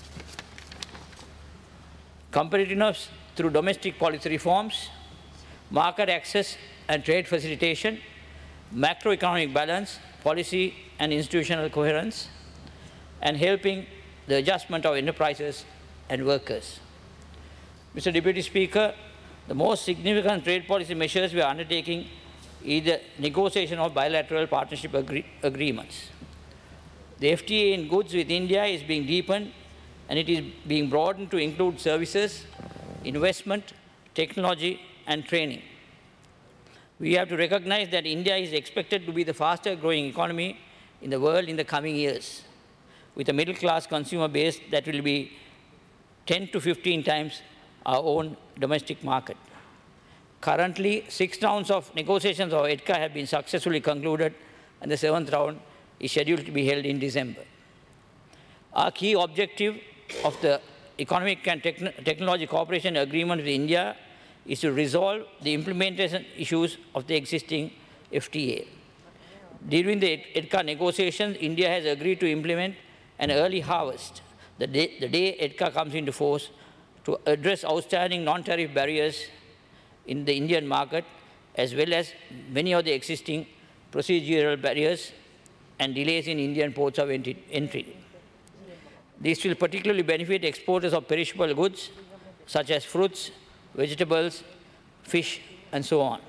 Speaker 4: competitiveness through domestic policy reforms, market access and trade facilitation, macroeconomic balance, policy and institutional coherence, and helping the adjustment of enterprises and workers. Mr. Deputy Speaker, the most significant trade policy measures we are undertaking is the negotiation of bilateral partnership agreements. The FTA in goods with India is being deepened, and it is being broadened to include services, investment, technology, and training. We have to recognize that India is expected to be the fastest growing economy in the world in the coming years, with a middle-class consumer base that will be 10 to 15 times our own domestic market. Currently, 6 rounds of negotiations of EDCA have been successfully concluded, and the 7th round is scheduled to be held in December. Our key objective of the Economic and Technology Cooperation Agreement with India is to resolve the implementation issues of the existing FTA. During the EDCA negotiations, India has agreed to implement an early harvest the day EDCA comes into force to address outstanding non-tariff barriers in the Indian market, as well as many of the existing procedural barriers and delays in Indian ports of entry. This will particularly benefit exporters of perishable goods, such as fruits, vegetables, fish, and so on.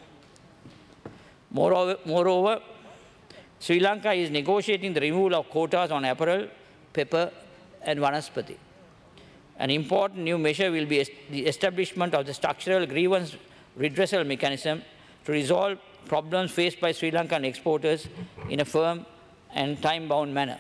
Speaker 4: Moreover, Sri Lanka is negotiating the removal of quotas on apparel, pepper, and vanaspati. An important new measure will be the establishment of the structural grievance redressal mechanism to resolve problems faced by Sri Lankan exporters in a firm and time-bound manner.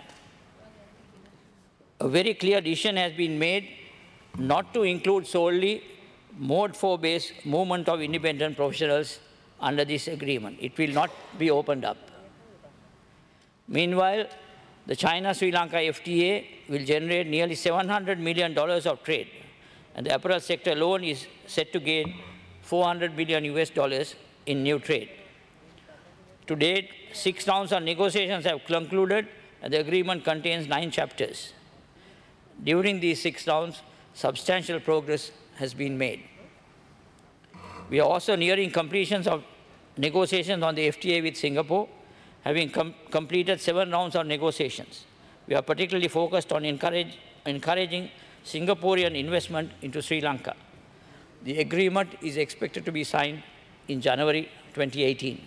Speaker 4: A very clear decision has been made not to include solely Mode 4-based movement of independent professionals under this agreement. It will not be opened up. Meanwhile, the China-Sri Lanka FTA will generate nearly $700 million of trade, and the apparel sector alone is set to gain $400 billion in new trade. To date, 6 rounds of negotiations have concluded, and the agreement contains 9 chapters. During these 6 rounds, substantial progress has been made. We are also nearing completions of negotiations on the FTA with Singapore, having completed 7 rounds of negotiations. We are particularly focused on encouraging Singaporean investment into Sri Lanka. The agreement is expected to be signed in January 2018.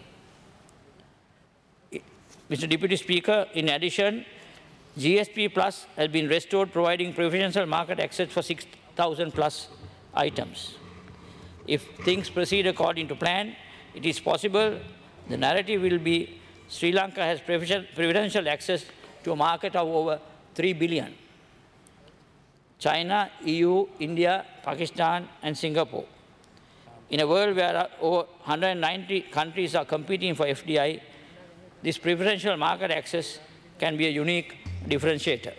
Speaker 4: Mr. Deputy Speaker, in addition, GSP Plus has been restored, providing preferential market access for 6,000 plus items. If things proceed according to plan, it is possible the narrative will be Sri Lanka has preferential access to a market of over 3 billion. China, EU, India, Pakistan, and Singapore. In a world where over 190 countries are competing for FDI, this preferential market access can be a unique differentiator.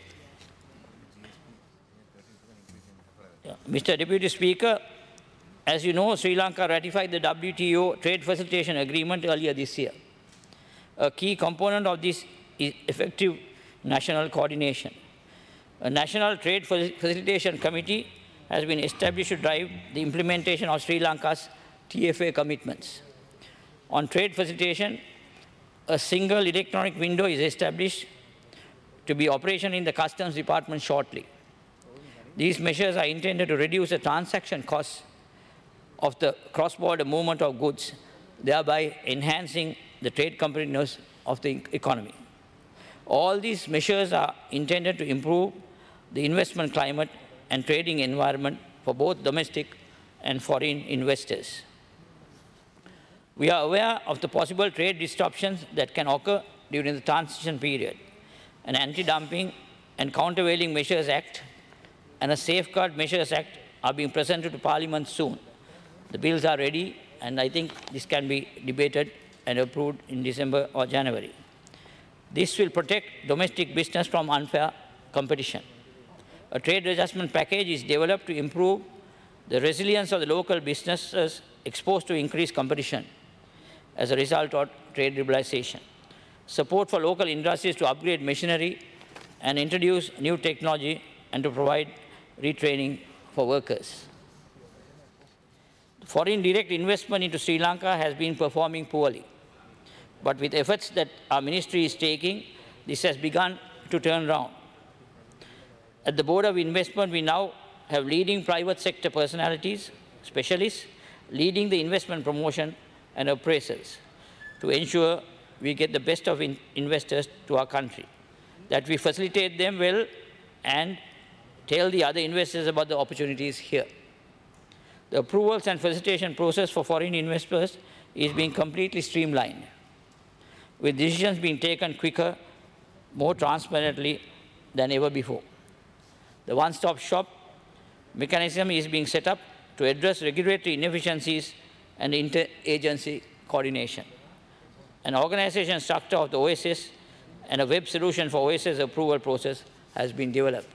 Speaker 4: Mr. Deputy Speaker, as you know, Sri Lanka ratified the WTO Trade Facilitation Agreement earlier this year. A key component of this is effective national coordination. A National Trade Facilitation Committee has been established to drive the implementation of Sri Lanka's TFA commitments. On trade facilitation, a single electronic window is established to be operational in the Customs Department shortly. These measures are intended to reduce the transaction costs of the cross-border movement of goods, thereby enhancing the trade competitiveness of the economy. All these measures are intended to improve the investment climate and trading environment for both domestic and foreign investors. We are aware of the possible trade disruptions that can occur during the transition period. An Anti-Dumping and Countervailing Measures Act and a Safeguard Measures Act are being presented to Parliament soon. The bills are ready, and I think this can be debated and approved in December or January. This will protect domestic business from unfair competition. A trade adjustment package is developed to improve the resilience of the local businesses exposed to increased competition as a result of trade liberalization. Support for local industries to upgrade machinery and introduce new technology and to provide retraining for workers. Foreign direct investment into Sri Lanka has been performing poorly. But with efforts that our ministry is taking, this has begun to turn around. At the Board of Investment, we now have leading private sector personalities, specialists, leading the investment promotion and appraisals. to ensure we get the best of investors to our country, that we facilitate them well and tell the other investors about the opportunities here. The approvals and facilitation process for foreign investors is being completely streamlined, with decisions being taken quicker, more transparently than ever before. The one-stop shop mechanism is being set up to address regulatory inefficiencies and inter-agency coordination. An organization structure of the OSS and a web solution for OSS approval process has been developed.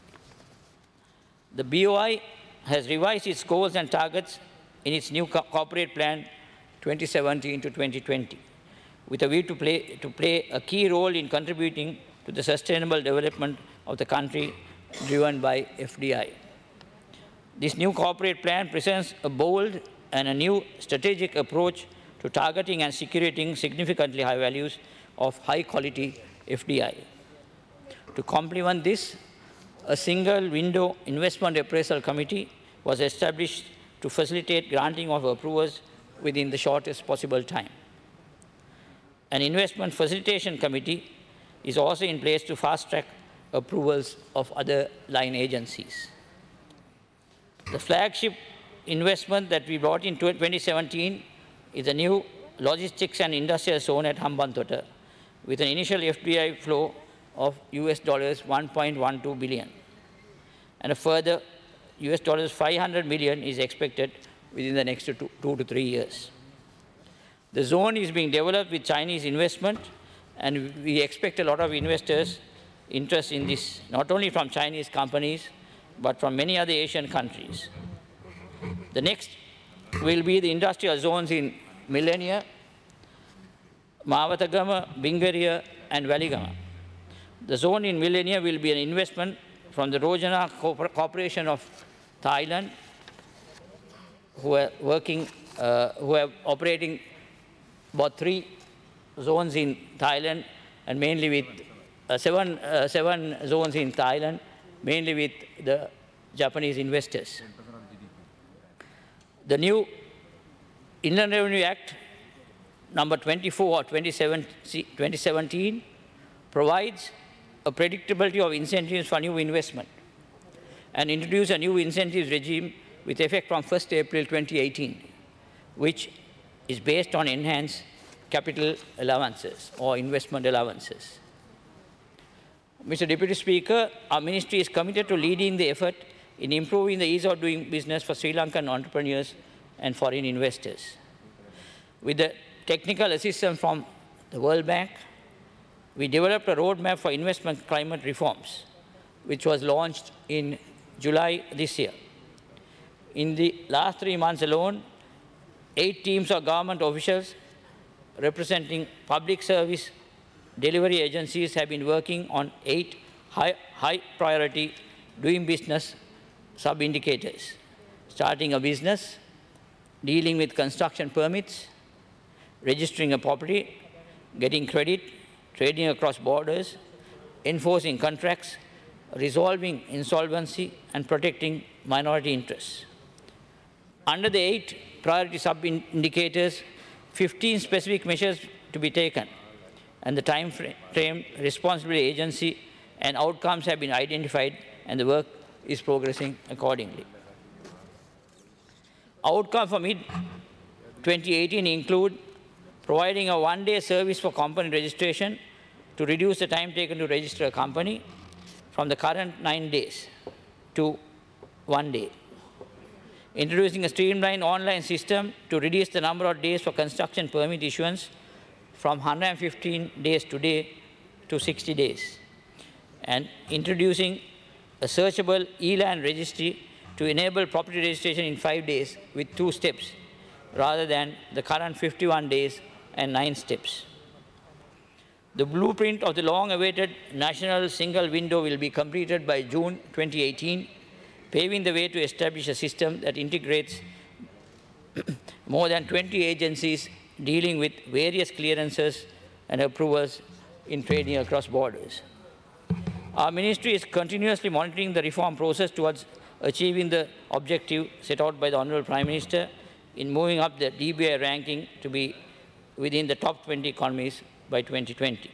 Speaker 4: The BOI has revised its goals and targets in its new corporate plan 2017 to 2020, with a view to play a key role in contributing to the sustainable development of the country driven by FDI. This new corporate plan presents a bold and a new strategic approach to targeting and securing significantly high values of high-quality FDI. To complement this, a single-window investment appraisal committee was established to facilitate granting of approvals within the shortest possible time. An investment facilitation committee is also in place to fast-track approvals of other line agencies. The flagship investment that we brought in 2017 is a new logistics and industrial zone at Hambantota, with an initial FDI flow of US dollars 1.12 billion. And a further US dollars 500 million is expected within the next 2 to 3 years. The zone is being developed with Chinese investment, and we expect a lot of investors' interest in this, not only from Chinese companies, but from many other Asian countries. The next will be the industrial zones in Millenia, Mawatagama, Bingariya, and Valigama. The zone in Millenia will be an investment from the Rojana Corporation of Thailand, who are operating about 3 zones in Thailand, and mainly with 7 zones in Thailand, mainly with the Japanese investors. The new Inland Revenue Act number 24 of 2017 provides a predictability of incentives for new investment and introduce a new incentives regime with effect from 1st April 2018, which is based on enhanced capital allowances or investment allowances. Mr. Deputy Speaker, our ministry is committed to leading the effort in improving the ease of doing business for Sri Lankan entrepreneurs and foreign investors. With the technical assistance from the World Bank, we developed a roadmap for investment climate reforms, which was launched in July this year. In the last 3 months alone, 8 teams of government officials representing public service delivery agencies have been working on 8 high-priority doing business sub-indicators: starting a business, dealing with construction permits, registering a property, getting credit, trading across borders, enforcing contracts, resolving insolvency, and protecting minority interests. Under the 8 priority sub-indicators, 15 specific measures to be taken, and the time frame, responsibility agency, and outcomes have been identified, and the work is progressing accordingly. Outcome for mid-2018 include providing a one-day service for company registration to reduce the time taken to register a company from the current 9 days to 1 day. Introducing a streamlined online system to reduce the number of days for construction permit issuance from 115 days today to 60 days. And introducing a searchable e-land registry to enable property registration in 5 days with 2 steps, rather than the current 51 days and 9 steps. The blueprint of the long-awaited national single window will be completed by June 2018, paving the way to establish a system that integrates more than 20 agencies dealing with various clearances and approvals in trading across borders. Our ministry is continuously monitoring the reform process towards achieving the objective set out by the Honourable Prime Minister in moving up the DBI ranking to be within the top 20 economies by 2020.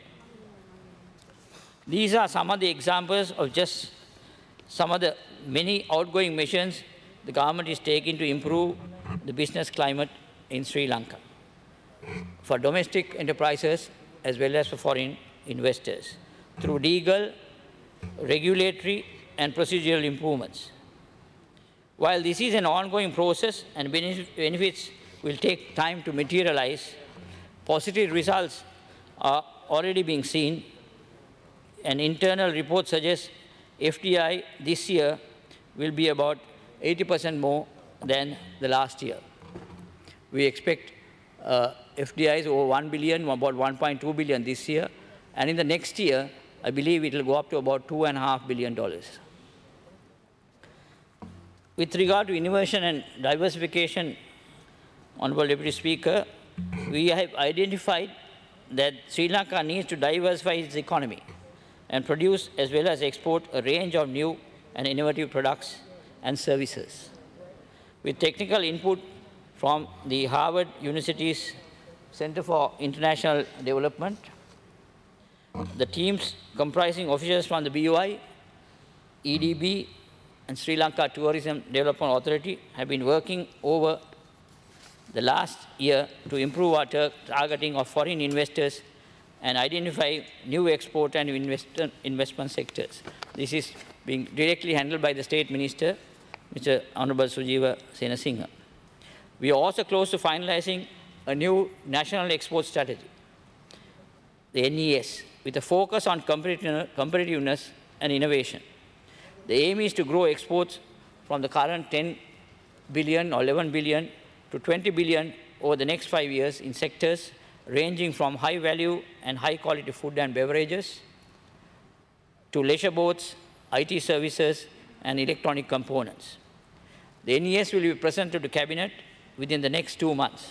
Speaker 4: These are some of the examples of just some of the many outgoing measures the government is taking to improve the business climate in Sri Lanka for domestic enterprises as well as for foreign investors through legal, regulatory, and procedural improvements. While this is an ongoing process and benefits will take time to materialize, positive results are already being seen. An internal report suggests FDI this year will be about 80% more than the last year. We expect FDIs over 1 billion, about 1.2 billion this year, and in the next year, I believe it will go up to about $2.5 billion. With regard to innovation and diversification, Honorable Deputy Speaker, we have identified that Sri Lanka needs to diversify its economy and produce as well as export a range of new and innovative products and services. With technical input from the Harvard University's Center for International Development, the teams comprising officials from the BOI, EDB, and Sri Lanka Tourism Development Authority have been working over the last year to improve our targeting of foreign investors and identify new export and investment sectors. This is being directly handled by the State Minister, Mr. Honorable Sujiva Senasinghe. We are also close to finalizing a new national export strategy, the NES, with a focus on competitiveness and innovation. The aim is to grow exports from the current 10 billion or 11 billion to 20 billion over the next 5 years in sectors ranging from high value and high quality food and beverages to leisure boats, IT services, and electronic components. The NES will be presented to Cabinet within the next 2 months.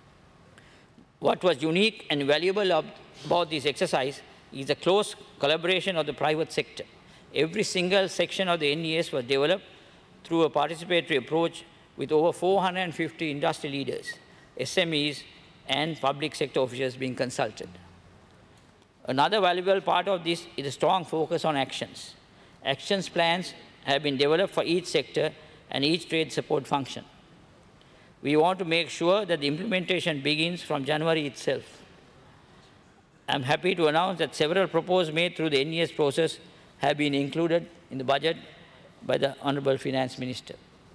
Speaker 4: What was unique and valuable about this exercise is the close collaboration of the private sector. Every single section of the NES was developed through a participatory approach with over 450 industry leaders, SMEs, and public sector officials being consulted. Another valuable part of this is a strong focus on actions. Actions plans have been developed for each sector and each trade support function. We want to make sure that the implementation begins from January itself. I'm happy to announce that several proposals made through the NES process have been included in the budget by the Honorable Finance Minister.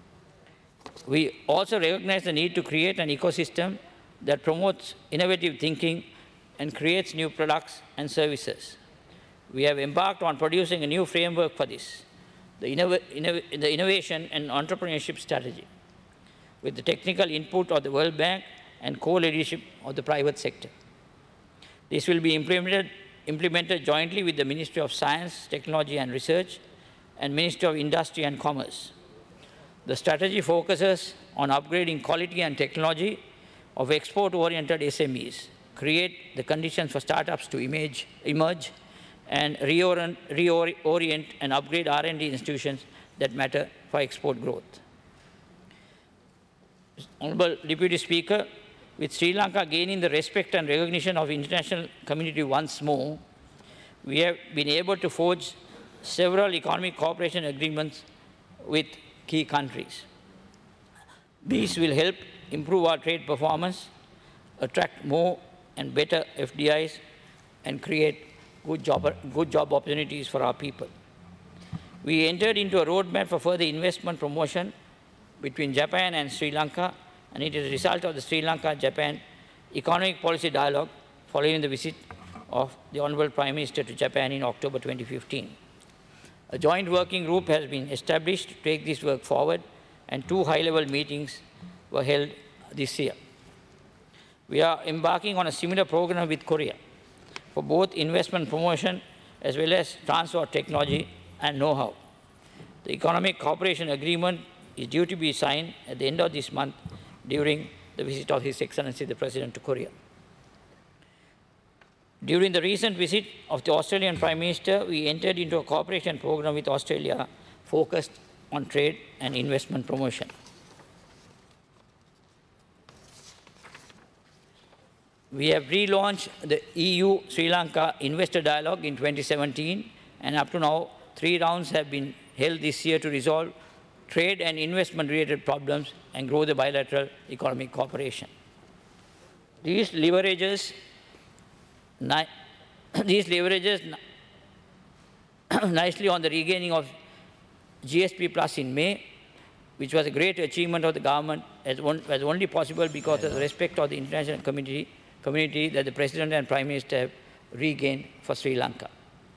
Speaker 4: We also recognize the need to create an ecosystem that promotes innovative thinking and creates new products and services. We have embarked on producing a new framework for this, the innovation and entrepreneurship strategy, with the technical input of the World Bank and co-leadership of the private sector. This will be implemented jointly with the Ministry of Science, Technology and Research and Ministry of Industry and Commerce. The strategy focuses on upgrading quality and technology of export-oriented SMEs, create the conditions for startups to emerge, and reorient and upgrade R&D institutions that matter for export growth. Honorable Deputy Speaker, with Sri Lanka gaining the respect and recognition of the international community once more, we have been able to forge several economic cooperation agreements with key countries. These will help improve our trade performance, attract more and better FDIs, and create good job opportunities for our people. We entered into a roadmap for further investment promotion between Japan and Sri Lanka, and it is a result of the Sri Lanka-Japan economic policy dialogue following the visit of the Honorable Prime Minister to Japan in October 2015. A joint working group has been established to take this work forward, and 2 high-level meetings were held this year. We are embarking on a similar program with Korea for both investment promotion as well as transfer of technology and know-how. The economic cooperation agreement is due to be signed at the end of this month during the visit of His Excellency the President to Korea. During the recent visit of the Australian Prime Minister, we entered into a cooperation program with Australia focused on trade and investment promotion. We have relaunched the EU-Sri Lanka Investor Dialogue in 2017, and up to now, 3 rounds have been held this year to resolve trade and investment-related problems and grow the bilateral economic cooperation. These leverages nicely on the regaining of GSP Plus in May, which was a great achievement of the government, as only possible because of the respect of the international community that the President and Prime Minister have regained for Sri Lanka.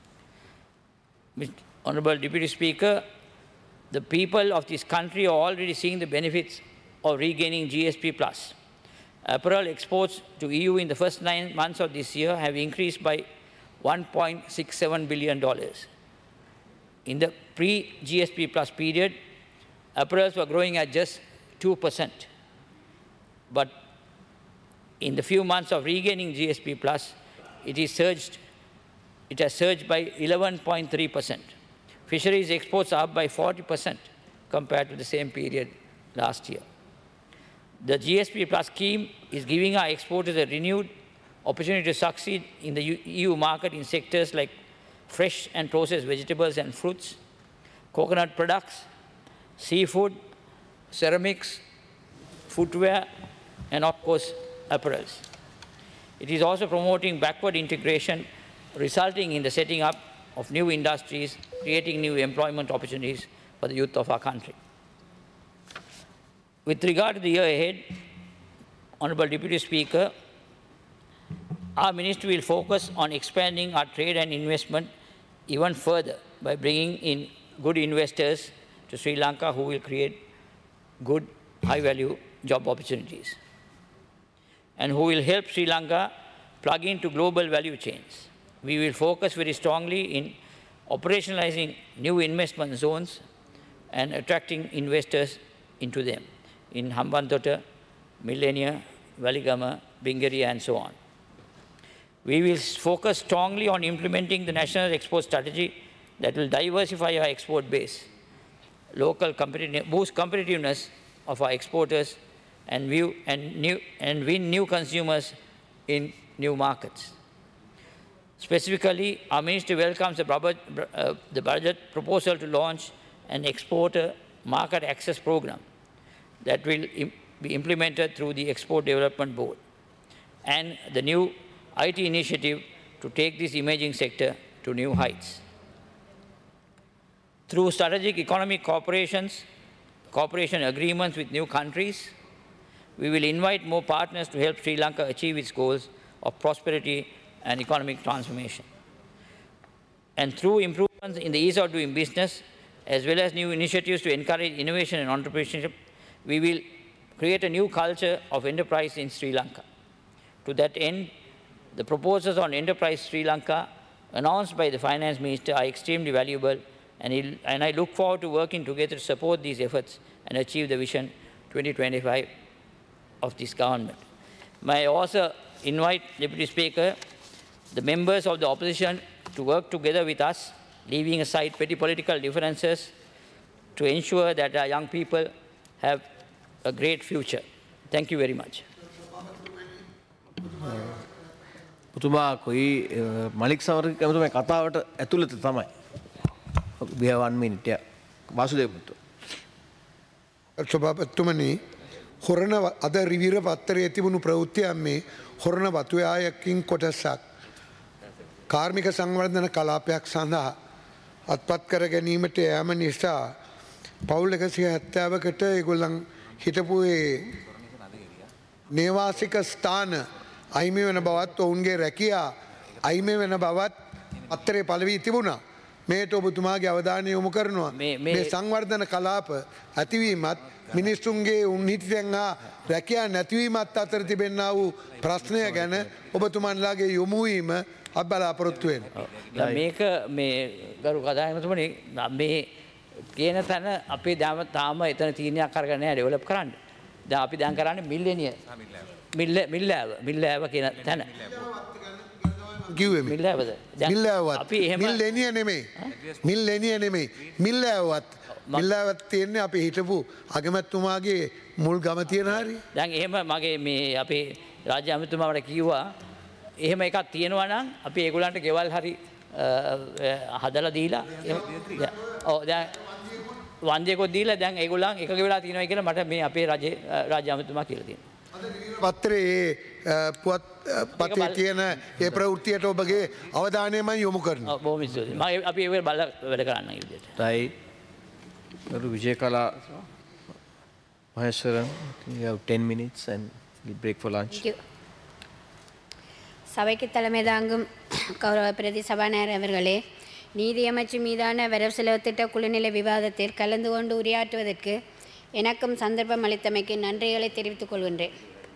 Speaker 4: Honorable Deputy Speaker, the people of this country are already seeing the benefits of regaining GSP Plus. Apparel exports to EU in the first 9 months of this year have increased by $1.67 billion. In the pre-GSP Plus period, apparels were growing at just 2%. But in the few months of regaining GSP Plus, it has surged by 11.3%. Fisheries exports are up by 40% compared to the same period last year. The GSP Plus scheme is giving our exporters a renewed opportunity to succeed in the EU market in sectors like fresh and processed vegetables and fruits, coconut products, seafood, ceramics, footwear, and of course, apparels. It is also promoting backward integration, resulting in the setting up of new industries, creating new employment opportunities for the youth of our country. With regard to the year ahead, Honorable Deputy Speaker, our ministry will focus on expanding our trade and investment even further by bringing in good investors to Sri Lanka who will create good, high-value job opportunities and who will help Sri Lanka plug into global value chains. We will focus very strongly in operationalizing new investment zones and attracting investors into them in Hambantota, Millenia, Waligama, Bingeri, and so on. We will focus strongly on implementing the national export strategy that will diversify our export base, boost competitiveness of our exporters, and win new consumers in new markets. Specifically, our ministry welcomes the budget proposal to launch an exporter market access program that will be implemented through the Export Development Board and the new IT initiative to take this emerging sector to new heights. Through strategic economic cooperation agreements with new countries, we will invite more partners to help Sri Lanka achieve its goals of prosperity and economic transformation. And through improvements in the ease of doing business, as well as new initiatives to encourage innovation and entrepreneurship, we will create a new culture of enterprise in Sri Lanka. To that end, the proposals on Enterprise Sri Lanka announced by the Finance Minister are extremely valuable, and I look forward to working together to support these efforts and achieve the Vision 2025 of this government. May I also invite, Deputy Speaker, the members of the opposition to work together with us, leaving aside petty political differences, to ensure that our young people have a great future. Thank you very much.
Speaker 2: පුතුමා කොයි මලික් සමරක කැමතුමයි කතාවට ඇතුළත තමයි. We have 1 minute. Yeah. Vasudeva පුතු.
Speaker 3: සභාපතිතුමනි, හොරණ අද රිවිර පත්තරයේ තිබුණු ප්‍රවෘත්තියක් මේ හොරණ වතුයායකින් කොටසක් කාර්මික සංවර්ධන කලාපයක් සඳහා අත්පත් කර ගැනීමට යෑම නිසා පවුල් 170කට ඒගොල්ලන් හිටපු ඒ නේවාසික ස්ථාන අයිමි වෙන බවත් ඔවුන්ගේ රැකියා අයිමි වෙන බවත් පත්තරේ පළවී තිබුණා. මේට ඔබතුමාගේ අවධානය යොමු කරනවා. මේ සංවර්ධන කලාප ඇතිවීමත් මිනිස්සුන්ගේ උන්හිතිතෙන් හා රැකියා නැතිවීමත් අතර තිබෙන්නා වූ ප්‍රශ්නය ගැන ඔබතුමන්ලාගේ යොමු වීම අප බලාපොරොත්තු වෙනවා.
Speaker 4: මේක මේ ගරු කතානායකතුමනි මේ කියන තැන අපේ තාම එතන තීරණයක් අරගෙන නැහැ ඩෙවලොප් කරන්න. දැන් අපි දැන් කරන්නේ මිල්ලෙනිය මිල්ලෑව කියන තැන.
Speaker 3: කිව්වේ
Speaker 4: මිල්ලෑවද?
Speaker 3: මිල්ලෑවත්
Speaker 4: අපි එහෙම
Speaker 3: මිල්ලෙනිය නෙමෙයි. මිල්ලෙනිය නෙමෙයි. මිල්ලෑවත් මිල්ලෑවත් තියන්නේ අපි හිටපු අගමැතිතුමාගේ මුල් ගම තියෙන හරිය.
Speaker 4: දැන් එහෙම මගේ මේ අපේ රාජ්‍ය ඇමතුමාට කිව්වා එහෙම එකක් තියෙනවා නම් අපි ඒගොල්ලන්ට ගෙවල් හරි හදලා දීලා ඔව් දැන් වන්දියකොත් දීලා දැන් ඒගොල්ලන් එකග වෙලා තියෙනවා කියලා මට මේ අපේ රාජ්‍ය ඇමතුමා කියලා තියෙනවා.
Speaker 3: පත්‍රයේ පුවත් පතේ තියෙන ඒ ප්‍රවෘත්තියට ඔබගේ අවධානය මම යොමු කරනවා.
Speaker 4: බොහොම ස්තුතියි. මම අපි ඒක බලලා වැඩ කරන්න ඒ විදිහට.
Speaker 2: right. Guru Vijayakala Maheshwaran, you have 10 minutes and we break for lunch.
Speaker 5: சபைக்கு தலைமை தாங்கும் கௌரவ பிரதி சபாநாயகர் அவர்களே, நீதியமைச்சு மீதான வரவு செலவு திட்ட குழுநிலை விவாதத்தில் கலந்து கொண்டு உரையாற்றுவதற்கு எனக்கும் சந்தர்ப்பம் அளித்தமைக்கு நன்றிகளை தெரிவித்துக் கொள்கின்றேன்.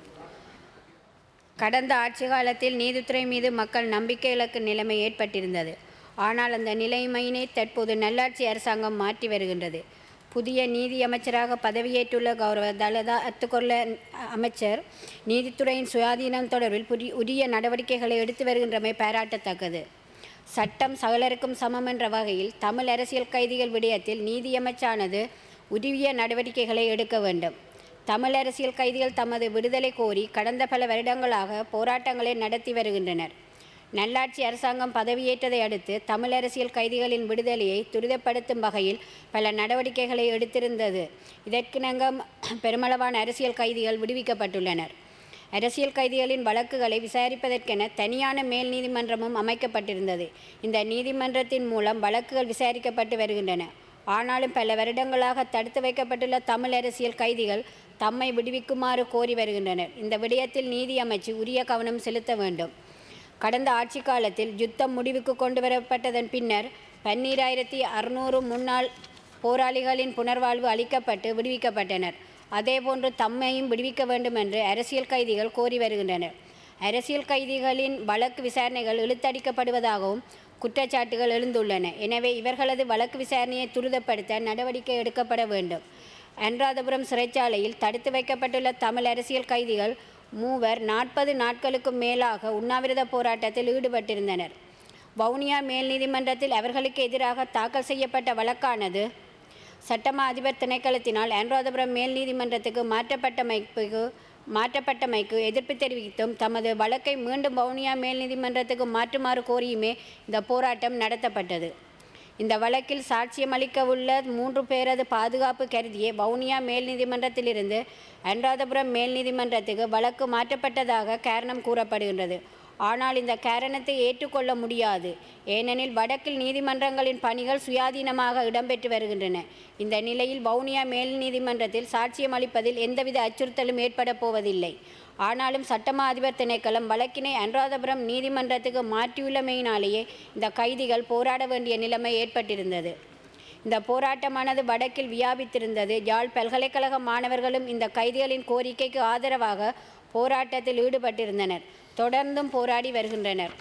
Speaker 5: கடந்த ஆட்சி காலத்தில் நீதித்துறை மீது மக்கள் நம்பிக்கை இழக்கும் நிலைமை ஏற்பட்டிருந்தது. ஆனால் அந்த நிலைமையினை தற்போது நல்லாட்சி அரசாங்கம் மாற்றி வருகின்றது. புதிய நீதி அமைச்சராக பதவியேற்றுள்ள கௌரவ தலதா அத்துக்கொள்ள அமைச்சர் நீதித்துறையின் சுயாதீனம் தொடர்பில் உரிய நடவடிக்கைகளை எடுத்து வருகின்றமை பாராட்டத்தக்கது. சட்டம் சகலருக்கும் சமம் என்ற வகையில் தமிழ் அரசியல் கைதிகள் விடயத்தில் நீதியமைச்சானது உரிய நடவடிக்கைகளை எடுக்க வேண்டும். தமிழ் அரசியல் கைதிகள் தமது விடுதலை கோரி கடந்த பல வருடங்களாக போராட்டங்களை நடத்தி வருகின்றனர். நல்லாட்சி அரசாங்கம் பதவியேற்றதை அடுத்து தமிழ் அரசியல் கைதிகளின் விடுதலையை துரிதப்படுத்தும் வகையில் பல நடவடிக்கைகளை எடுத்திருந்தது. இதற்கிணங்க பெருமளவான அரசியல் கைதிகள் விடுவிக்கப்பட்டுள்ளனர். அரசியல் கைதிகளின் வழக்குகளை விசாரிப்பதற்கென தனியான மேல் நீதிமன்றமும் அமைக்கப்பட்டிருந்தது. இந்த நீதிமன்றத்தின் மூலம் வழக்குகள் விசாரிக்கப்பட்டு வருகின்றன. ஆனாலும் பல வருடங்களாக தடுத்து வைக்கப்பட்டுள்ள தமிழ் அரசியல் கைதிகள் தம்மை விடுவிக்குமாறு கோரி வருகின்றனர். இந்த விடயத்தில் நீதி அமைச்சு உரிய கவனம் செலுத்த வேண்டும். கடந்த ஆட்சி காலத்தில் யுத்தம் முடிவுக்கு கொண்டு வரப்பட்டதன் பின்னர் 12,600 முன்னாள் போராளிகளின் புனர்வாழ்வு அளிக்கப்பட்டு விடுவிக்கப்பட்டனர். அதேபோன்று தம்மையும் விடுவிக்க வேண்டும் என்று அரசியல் கைதிகள் கோரி வருகின்றனர். அரசியல் கைதிகளின் வழக்கு விசாரணைகள் இழுத்தடிக்கப்படுவதாகவும் குற்றச்சாட்டுகள் எழுந்துள்ளன. எனவே இவர்களது வழக்கு விசாரணையை துரிதப்படுத்த நடவடிக்கை எடுக்கப்பட வேண்டும். அனுராதபுரம் சிறைச்சாலையில் தடுத்து வைக்கப்பட்டுள்ள தமிழ் அரசியல் கைதிகள் 40 நாட்களுக்கும் மேலாக உண்ணாவிரத போராட்டத்தில் ஈடுபட்டிருந்தனர். வவுனியா மேல் நீதிமன்றத்தில் அவர்களுக்கு எதிராக தாக்கல் செய்யப்பட்ட வழக்கானது சட்டமா அதிபர் திணைக்களத்தினால் அனுராதபுரம் மேல் நீதிமன்றத்துக்கு மாற்றப்பட்டமைக்கு எதிர்ப்பு தெரிவித்தும் தமது வழக்கை மீண்டும் வவுனியா மேல் நீதிமன்றத்துக்கு மாற்றுமாறு கோரியுமே இந்த போராட்டம் நடத்தப்பட்டது. இந்த வழக்கில் சாட்சியம் அளிக்க உள்ள 3 பேரது பாதுகாப்பு கருதியே வவுனியா மேல் நீதிமன்றத்திலிருந்து அனுராதபுரம் மேல் நீதிமன்றத்துக்கு வழக்கு மாற்றப்பட்டதாக காரணம் கூறப்படுகின்றது. ஆனால் இந்த காரணத்தை ஏற்றுக்கொள்ள முடியாது. ஏனெனில் வடக்கில் நீதிமன்றங்களின் பணிகள் சுயாதீனமாக இடம்பெற்று வருகின்றன. இந்த நிலையில் வவுனியா மேல் நீதிமன்றத்தில் சாட்சியம் அளிப்பதில் எந்தவித அச்சுறுத்தலும் ஏற்பட போவதில்லை. ஆனாலும் சட்டமா அதிபர் திணைக்களம் வழக்கினை அனுராதபுரம் நீதிமன்றத்துக்கு மாற்றியுள்ளமையினாலேயே இந்த கைதிகள் போராட வேண்டிய நிலைமை ஏற்பட்டிருந்தது. இந்த போராட்டமானது வடக்கில் வியாபித்திருந்தது. யாழ் பல்கலைக்கழக மாணவர்களும் இந்த கைதிகளின் கோரிக்கைக்கு ஆதரவாக போராட்டத்தில் ஈடுபட்டிருந்தனர். தொடர்ந்தும் போராடி வருகின்றனர்.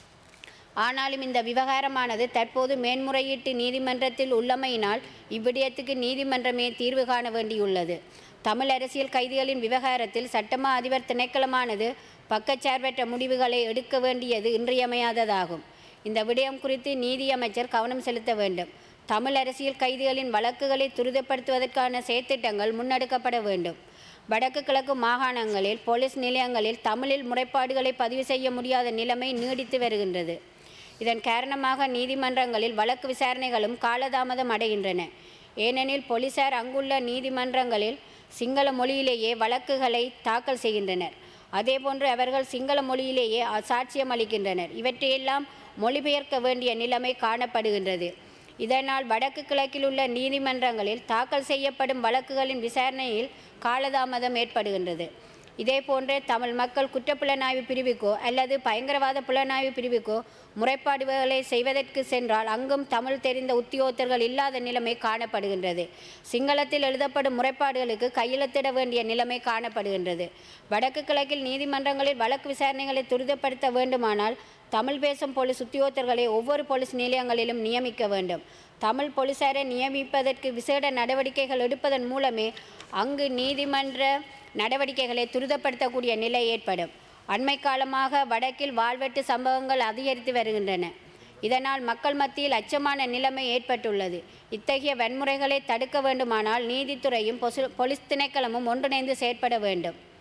Speaker 5: ஆனாலும் இந்த விவகாரமானது தற்போது மேன்முறையீட்டு நீதிமன்றத்தில் உள்ளமையினால் இவ்விடயத்துக்கு நீதிமன்றமே தீர்வு காண வேண்டியுள்ளது. தமிழ் அரசியல் கைதிகளின் விவகாரத்தில் சட்டமா அதிபர் திணைக்களமானது பக்கச்சார்பற்ற முடிவுகளை எடுக்க வேண்டியது இன்றியமையாததாகும். இந்த விடயம் குறித்து நீதி அமைச்சர் கவனம் செலுத்த வேண்டும். தமிழ் அரசியல் கைதிகளின் வழக்குகளை துரிதப்படுத்துவதற்கான செயற்திட்டங்கள் முன்னெடுக்கப்பட வேண்டும். வடக்கு கிழக்கு மாகாணங்களில் போலீஸ் நிலையங்களில் தமிழில் முறைப்பாடுகளை பதிவு செய்ய முடியாத நிலைமை நீடித்து வருகின்றது. இதன் காரணமாக நீதிமன்றங்களில் வழக்கு விசாரணைகளும் காலதாமதம் அடைகின்றன. ஏனெனில் போலீசார் அங்குள்ள நீதிமன்றங்களில் சிங்கள மொழியிலேயே வழக்குகளை தாக்கல் செய்கின்றனர். அதேபோன்று அவர்கள் சிங்கள மொழியிலேயே சாட்சியம் அளிக்கின்றனர். இவற்றையெல்லாம் மொழிபெயர்க்க வேண்டிய நிலைமை காணப்படுகின்றது. இதனால் வடக்கு கிழக்கில் உள்ள நீதிமன்றங்களில் தாக்கல் செய்யப்படும் வழக்குகளின் விசாரணையில் காலதாமதம் ஏற்படுகின்றது. இதேபோன்றே தமிழ் மக்கள் குற்றப்புலனாய்வு பிரிவுக்கோ அல்லது பயங்கரவாத புலனாய்வு பிரிவுக்கோ முறைப்பாடுகளை செய்வதற்கு சென்றால் அங்கும் தமிழ் தெரிந்த உத்தியோகத்தர்கள் இல்லாத நிலைமை காணப்படுகின்றது. சிங்களத்தில் எழுதப்படும் முறைப்பாடுகளுக்கு கையெழுத்திட வேண்டிய நிலைமை காணப்படுகின்றது. வடக்கு கிழக்கில் நீதிமன்றங்களில் வழக்கு விசாரணைகளை துரிதப்படுத்த வேண்டுமானால் தமிழ் பேசும் போலீஸ் உத்தியோகத்தர்களை ஒவ்வொரு போலீஸ் நிலையங்களிலும் நியமிக்க வேண்டும். தமிழ் போலீசாரை நியமிப்பதற்கு விசேட நடவடிக்கைகள் எடுப்பதன் மூலமே அங்கு நீதிமன்ற நடவடிக்கைகளை துரிதப்படுத்தக்கூடிய நிலை ஏற்படும். அண்மை காலமாக வடக்கில் வாழ்வெட்டு சம்பவங்கள் அதிகரித்து வருகின்றன. இதனால் மக்கள் மத்தியில் அச்சமான நிலைமை ஏற்பட்டுள்ளது. இத்தகைய வன்முறைகளை தடுக்க வேண்டுமானால் நீதித்துறையும் போலீஸ் திணைக்களமும் ஒன்றிணைந்து செயற்பட வேண்டும்.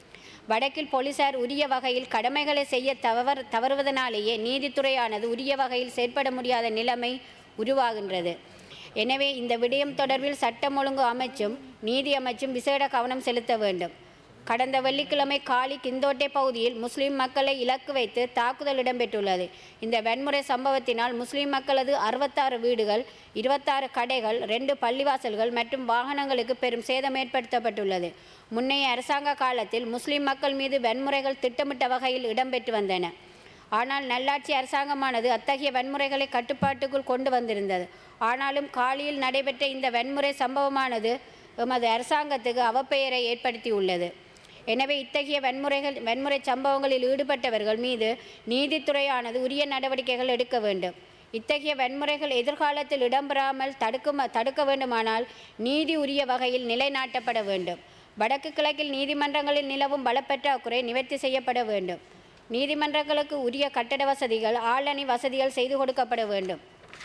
Speaker 5: வடக்கில் போலீசார் உரிய வகையில் கடமைகளை செய்ய தவறுவதனாலேயே நீதித்துறையானது உரிய வகையில் செயற்பட முடியாத நிலைமை உருவாகின்றது. எனவே இந்த விடயம் தொடர்பில் சட்டம் ஒழுங்கு அமைச்சும் நீதி அமைச்சும் விசேட கவனம் செலுத்த வேண்டும். கடந்த வெள்ளிக்கிழமை காலி கிந்தோட்டை பகுதியில் முஸ்லிம் மக்களை இலக்கு வைத்து தாக்குதல் இடம்பெற்றுள்ளது. இந்த வன்முறை சம்பவத்தினால் முஸ்லிம் மக்களது 66 வீடுகள், 26 கடைகள், 2 பள்ளிவாசல்கள் மற்றும் வாகனங்களுக்கு பெரும் சேதம் ஏற்படுத்தப்பட்டுள்ளது. முன்னைய அரசாங்க காலத்தில் முஸ்லிம் மக்கள் மீது வன்முறைகள் திட்டமிட்ட வகையில் இடம்பெற்று வந்தன. ஆனால் நல்லாட்சி அரசாங்கமானது அத்தகைய வன்முறைகளை கட்டுப்பாட்டுக்குள் கொண்டு வந்திருந்தது. ஆனாலும் காலியில் நடைபெற்ற இந்த வன்முறை சம்பவமானது எமது அரசாங்கத்துக்கு அவப்பெயரை ஏற்படுத்தியுள்ளது. எனவே இத்தகைய வன்முறை சம்பவங்களில் ஈடுபட்டவர்கள் மீது நீதித்துறையானது உரிய நடவடிக்கைகள் எடுக்க வேண்டும். இத்தகைய வன்முறைகள் எதிர்காலத்தில் இடம்பெறாமல் தடுக்க வேண்டுமானால் நீதி உரிய வகையில் நிலைநாட்டப்பட வேண்டும். வடக்கு கிழக்கில் நீதிமன்றங்களில் நிலவும் பலப்பற்றாக்குறை நிவர்த்தி செய்யப்பட வேண்டும். நீதிமன்றங்களுக்கு உரிய கட்டட வசதிகள், ஆளணி வசதிகள் செய்து கொடுக்கப்பட வேண்டும்.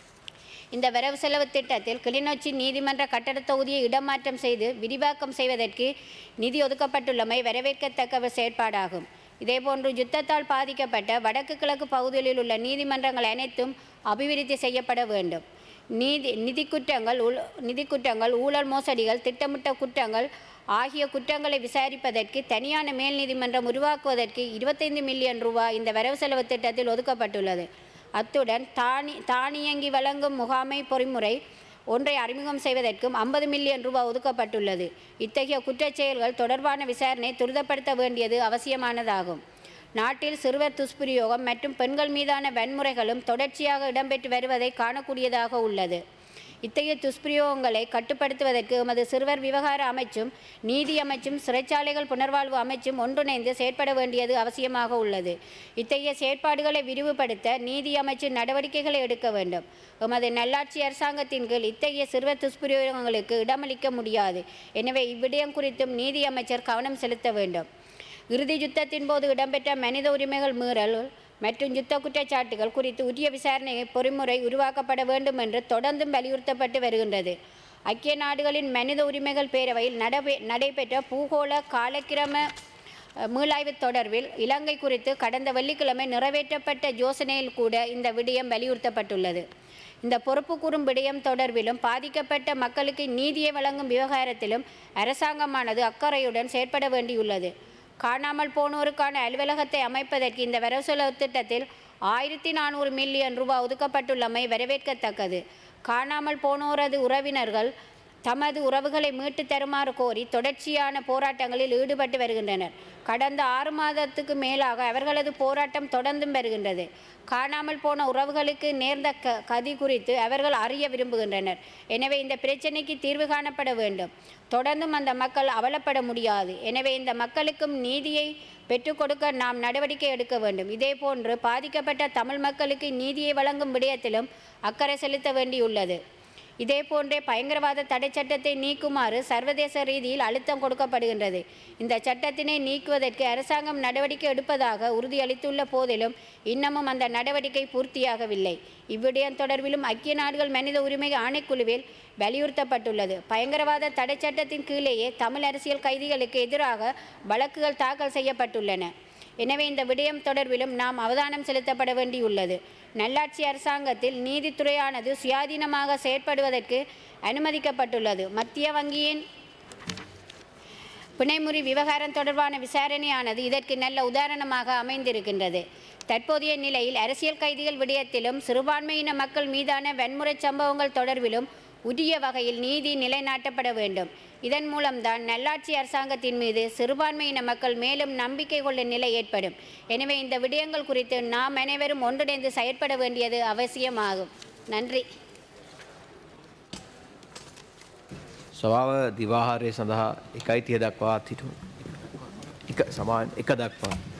Speaker 5: இந்த வரவு செலவு திட்டத்தில் கிளிநொச்சி நீதிமன்ற கட்டட தொகுதியை இடமாற்றம் செய்து விரிவாக்கம் செய்வதற்கு நிதி ஒதுக்கப்பட்டுள்ளமை வரவேற்கத்தக்க செயற்பாடாகும். இதேபோன்று யுத்தத்தால் பாதிக்கப்பட்ட வடக்கு கிழக்கு பகுதிகளில் உள்ள நீதிமன்றங்கள் அனைத்தும் அபிவிருத்தி செய்யப்பட வேண்டும். நிதி குற்றங்கள், ஊழல் மோசடிகள், திட்டமிட்ட குற்றங்கள் ஆகிய குற்றங்களை விசாரிப்பதற்கு தனியான மேல் நீதிமன்றம் உருவாக்குவதற்கு 25 மில்லியன் ரூபாய் இந்த வரவு செலவு திட்டத்தில் ஒதுக்கப்பட்டுள்ளது. அத்துடன் தானியங்கி வழங்கும் முகாமை பொறிமுறை ஒன்றை அறிமுகம் செய்வதற்கும் 50 மில்லியன் ரூபாய் ஒதுக்கப்பட்டுள்ளது. இத்தகைய குற்றச்செயல்கள் தொடர்பான விசாரணை துரிதப்படுத்த வேண்டியது அவசியமானதாகும். நாட்டில் சிறுவர் துஷ்பிரயோகம் மற்றும் பெண்கள் மீதான வன்முறைகளும் தொடர்ச்சியாக இடம்பெற்று வருவதை காணக்கூடியதாக உள்ளது. இத்தகைய துஷ்பிரயோகங்களை கட்டுப்படுத்துவதற்கு எமது சிறுவர் விவகார அமைச்சும் நீதி அமைச்சும் சிறைச்சாலைகள் புனர்வாழ்வு அமைச்சும் ஒன்றிணைந்து செயற்பட வேண்டியது அவசியமாக உள்ளது. இத்தகைய செயற்பாடுகளை விரிவுபடுத்த நீதி அமைச்சு நடவடிக்கைகளை எடுக்க வேண்டும். எமது நல்லாட்சி அரசாங்கத்தின் கீழ் இத்தகைய சிறுவர் துஷ்பிரயோகங்களுக்கு இடமளிக்க முடியாது. எனவே இவ்விடயம் குறித்தும் நீதி அமைச்சர் கவனம் செலுத்த வேண்டும். இறுதி யுத்தத்தின் போது இடம்பெற்ற மனித உரிமைகள் மீறல் மற்றும் யுத்த குற்றச்சாட்டுகள் குறித்து உரிய விசாரணை பொறிமுறை உருவாக்கப்பட வேண்டும் என்று தொடர்ந்தும் வலியுறுத்தப்பட்டு வருகின்றது. ஐக்கிய நாடுகளின் மனித உரிமைகள் பேரவையில் நடைபெற்ற பூகோள காலக்கிரம மீளாய்வு தொடர்பில் இலங்கை குறித்து கடந்த வெள்ளிக்கிழமை நிறைவேற்றப்பட்ட யோசனையில் கூட இந்த விடயம் வலியுறுத்தப்பட்டுள்ளது. இந்த பொறுப்பு கூறும் விடயம் தொடர்பிலும் பாதிக்கப்பட்ட மக்களுக்கு நீதியை வழங்கும் விவகாரத்திலும் அரசாங்கமானது அக்கறையுடன் செயற்பட வேண்டியுள்ளது. காணாமல் போனோருக்கான அலுவலகத்தை அமைப்பதற்கு இந்த வரவு செலவு திட்டத்தில் 1400 மில்லியன் ரூபாய் ஒதுக்கப்பட்டுள்ளமை வரவேற்கத்தக்கது. காணாமல் போனோரது உறவினர்கள் தமது உறவுகளை மீட்டு தருமாறு கோரி தொடர்ச்சியான போராட்டங்களில் ஈடுபட்டு வருகின்றனர். கடந்த 6 மாதத்துக்கு மேலாக அவர்களது போராட்டம் தொடர்ந்தும் வருகின்றது. காணாமல் போன உறவுகளுக்கு நேர்ந்த கதி குறித்து அவர்கள் அறிய விரும்புகின்றனர். எனவே இந்த பிரச்சினைக்கு தீர்வு காணப்பட வேண்டும். தொடர்ந்தும் அந்த மக்கள் அவலப்பட முடியாது. எனவே இந்த மக்களுக்கும் நீதியை பெற்றுக் கொடுக்க நாம் நடவடிக்கை எடுக்க வேண்டும். இதேபோன்று பாதிக்கப்பட்ட தமிழ் மக்களுக்கு நீதியை வழங்கும் விடயத்திலும் அக்கறை செலுத்த வேண்டியுள்ளது. இதேபோன்றே பயங்கரவாத தடை சட்டத்தை நீக்குமாறு சர்வதேச ரீதியில் அழுத்தம் கொடுக்கப்படுகின்றது. இந்த சட்டத்தினை நீக்குவதற்கு அரசாங்கம் நடவடிக்கை எடுப்பதாக உறுதியளித்துள்ள போதிலும் இன்னமும் அந்த நடவடிக்கை பூர்த்தியாகவில்லை. இவ்விடயம் தொடர்பிலும் ஐக்கிய நாடுகள் மனித உரிமை ஆணைக்குழுவில் வலியுறுத்தப்பட்டுள்ளது. பயங்கரவாத தடை சட்டத்தின் கீழேயே தமிழ் அரசியல் கைதிகளுக்கு எதிராக வழக்குகள் தாக்கல் செய்யப்பட்டுள்ளன. எனவே இந்த விடயம் தொடர்பிலும் நாம் அவதானம் செலுத்தப்பட வேண்டியுள்ளது. நல்லாட்சி அரசாங்கத்தில் நீதித்துறையானது சுயாதீனமாக செயற்படுவதற்கு அனுமதிக்கப்பட்டுள்ளது. மத்திய வங்கியின் பிணைமுறி விவகாரம் தொடர்பான விசாரணையானது இதற்கு நல்ல உதாரணமாக அமைந்திருக்கின்றது. தற்போதைய நிலையில் அரசியல் கைதிகள் விடயத்திலும் சிறுபான்மையின மக்கள் மீதான வன்முறை சம்பவங்கள் தொடர்பிலும் உரிய வகையில் நீதி நிலைநாட்டப்பட வேண்டும். இதன் மூலம்தான் நல்லாட்சி அரசாங்கத்தின் மீது சிறுபான்மையின மக்கள் மேலும் நம்பிக்கை கொள்ளும் நிலை ஏற்படும். எனவே இந்த விடயங்கள் குறித்து நாம் அனைவரும் ஒன்றிணைந்து செயற்பட வேண்டியது அவசியமாகும். நன்றி.
Speaker 2: සභාව දිවාහාරය සඳහා 1:30 දක්වා සිටිමු. 1 දක්වා